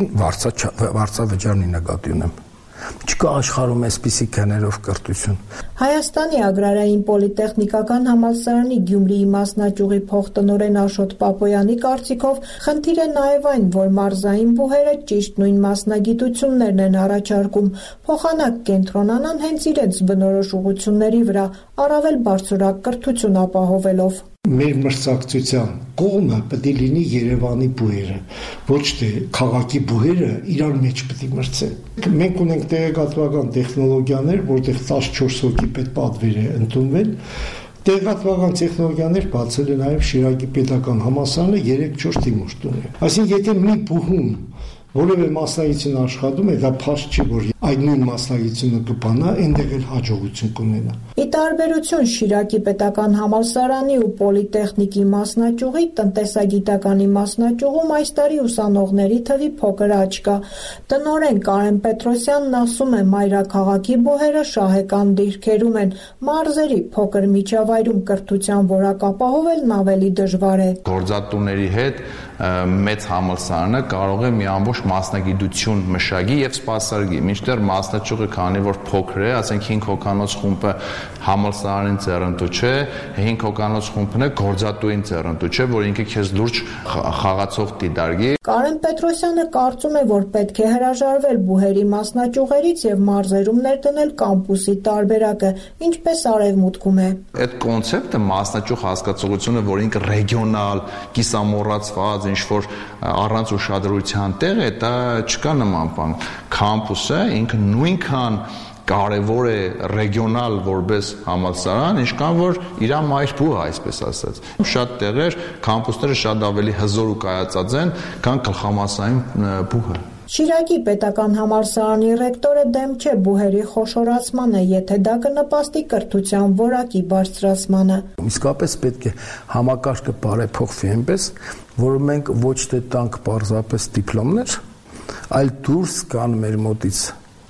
վարձավճարնի նկատի ունեմ։ Չկա աշխարհում այսպիսի գներով կրթություն։ Հայաստանի Ագրարային պոլիտեխնիկական համալսարանի Գյումրիի մասնաճյուղի փոխտնօրեն Աշոտ Պապոյանի կարծիքով խնդիր է նաև այն, որ մարզային բուհերը ճիշտ նույն մասնագիտություններն են առաջարկում, փոխանակ կենտրոնանան հենց իրենց բնորոշ ուղղությունների վրա, առավել բարձրորակ կրթություն ապահովելով։ Մեր մրցակցության կողմը պետք է լինի Երևանի բուհերը, ոչ թե քաղաքի բուհերը իրար մեջ պետք է մրցեն։ Մենք ունենք տեղեկատվական տեխնոլոգիաներ, որտեղ տասնչորս հոգի պետպատվեր է ընդունվել, տեղեկատվական տեխնոլոգիաներ բացել է նաև Շիրակի պետական համալսարանը երեք-չորս դիմորդ ունի։ Այսինքն եթե մի բուհում որևէ մասնագիտություն աշխատում է, դա փաստ չի, որ այդ նույն մասնագիտությունը կբանա, այնտեղ էլ հաջողություն կունենա։ Ի տարբերություն Շիրակի պետական համալսարանի ու պոլիտեխնիկի մասնաճյուղի, տնտեսագիտականի մասնաճյուղում այս տարի ուսանողների թվի փոքր աճ կա։ Տնօրեն Կարեն Պետրոսյանն ասում է, մայրաքաղաքի բուհերը շահեկան դիրքերում են, մարզերի փոքր միջավայրում կրթության որակ ապահովելն ավելի դժվար է։ Գործատուների հետ մեծ համալսարանը կարող է մի ամբողջ մասնագիտություն մշակի եւ սպասարկի, մինչդեռ մասնաճյուղը քանի որ փոքր է, ասենք հինգ հոգանոց խումբը համալսարանին ծերնդու չէ, հինգ հոգանոց խումբն է գործատուին ծերնդու չէ, որ ինքը քեզ լուրջ խաղացող դիտարկի։ Կարեն Պետրոսյանը կարծում է, որ պետք է հրաժարվել բուհերի մասնաճյուղերից եւ մարզերում ներդնել կամպուսի տարբերակը, ինչպես արևմուտքում է։ Այդ կոնցեպտը մասնաճյուղ հասկացողությունը, որ ինքը ռեգիոնալ, կիսամոռացված, ինչ որ առանց ուշադրության տեղ է, դա չկա նման բան։ Կամպուսը ինքը նույնքան կարևոր է ռեգիոնալ որպես համալսարան, ինչքան որ իր մայր բուհը, այսպես ասած։ Շատ տեղեր կամպուսները շատ ավելի հզոր ու կայացած են, քան գլխամասային բուհը։ Շիրակի պետական համալսարանի ռեկտորը դեմ չէ բուհերի խոշորացմանը, եթե դա կնպաստի կրթության որակի բարձրացմանը։ Իսկապես պետք է համակարգը բարեփոխվի այնպես, որ մենք ոչ թե տանք պարզապես դիպլոմներ, այլ դուրս կան մեր մոտից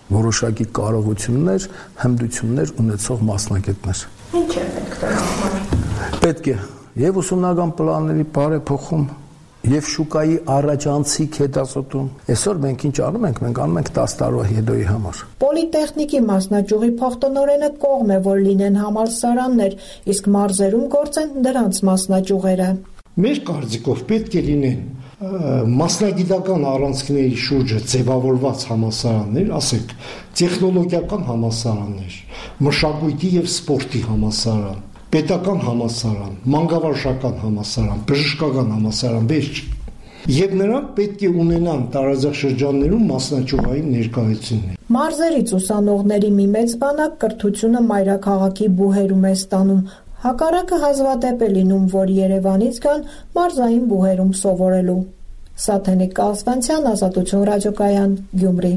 որոշակի կարողություններ, հմտություններ ունեցող մասնագետներ։ Ինչ է պետք դրա համար։ Պետք է եւ ուսումնական պլանների բարեփոխում, եւ շուկայի առաջանցիկ հետազոտում։ Այսօր մենք ինչ անում ենք, մենք անում ենք դես տարվա հետոյի համար։ Պոլիտեխնիկի մասնաճյուղի փոխտնօրենը կողմ է, որ լինեն համալսարաններ, իսկ մարզերում գործեն դրանց մասնաճյուղերը։ Մեր կարծիքով պետք է լինեն մասնագիտական առանցքների շուրջը ձևավորված համալսարաններ, ասենք տեխնոլոգիական համալսարաններ, մշակույթի եւ սպորտի համալսարան, պետական համալսարան, մանկավարժական համալսարան, բժշկական համալսարան, վերջ։ Եվ նրանք պետք է ունենան տարածաշրջաններում մասնաճյուղային ներկայություններ։ Մարզերից ուսանողների մի մեծ բանակ կրթությունը մայրաքաղաքի բուհերում է ստանում։ Հակառակը հազվադեպ է լինում, որ Երևանից գան մարզային բուհերում սովորելու։ Սաթենիկ Կալսվանցյան, Ազատություն ռադիոկայան, Գյումրի։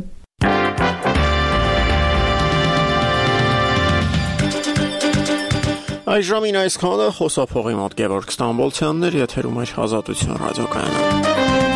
Այժմին այսքանը խոսափողի մոտ Գևորգ Ստամբոլցյանն էր, եթերում էր Ազատություն ռադիոկայանը։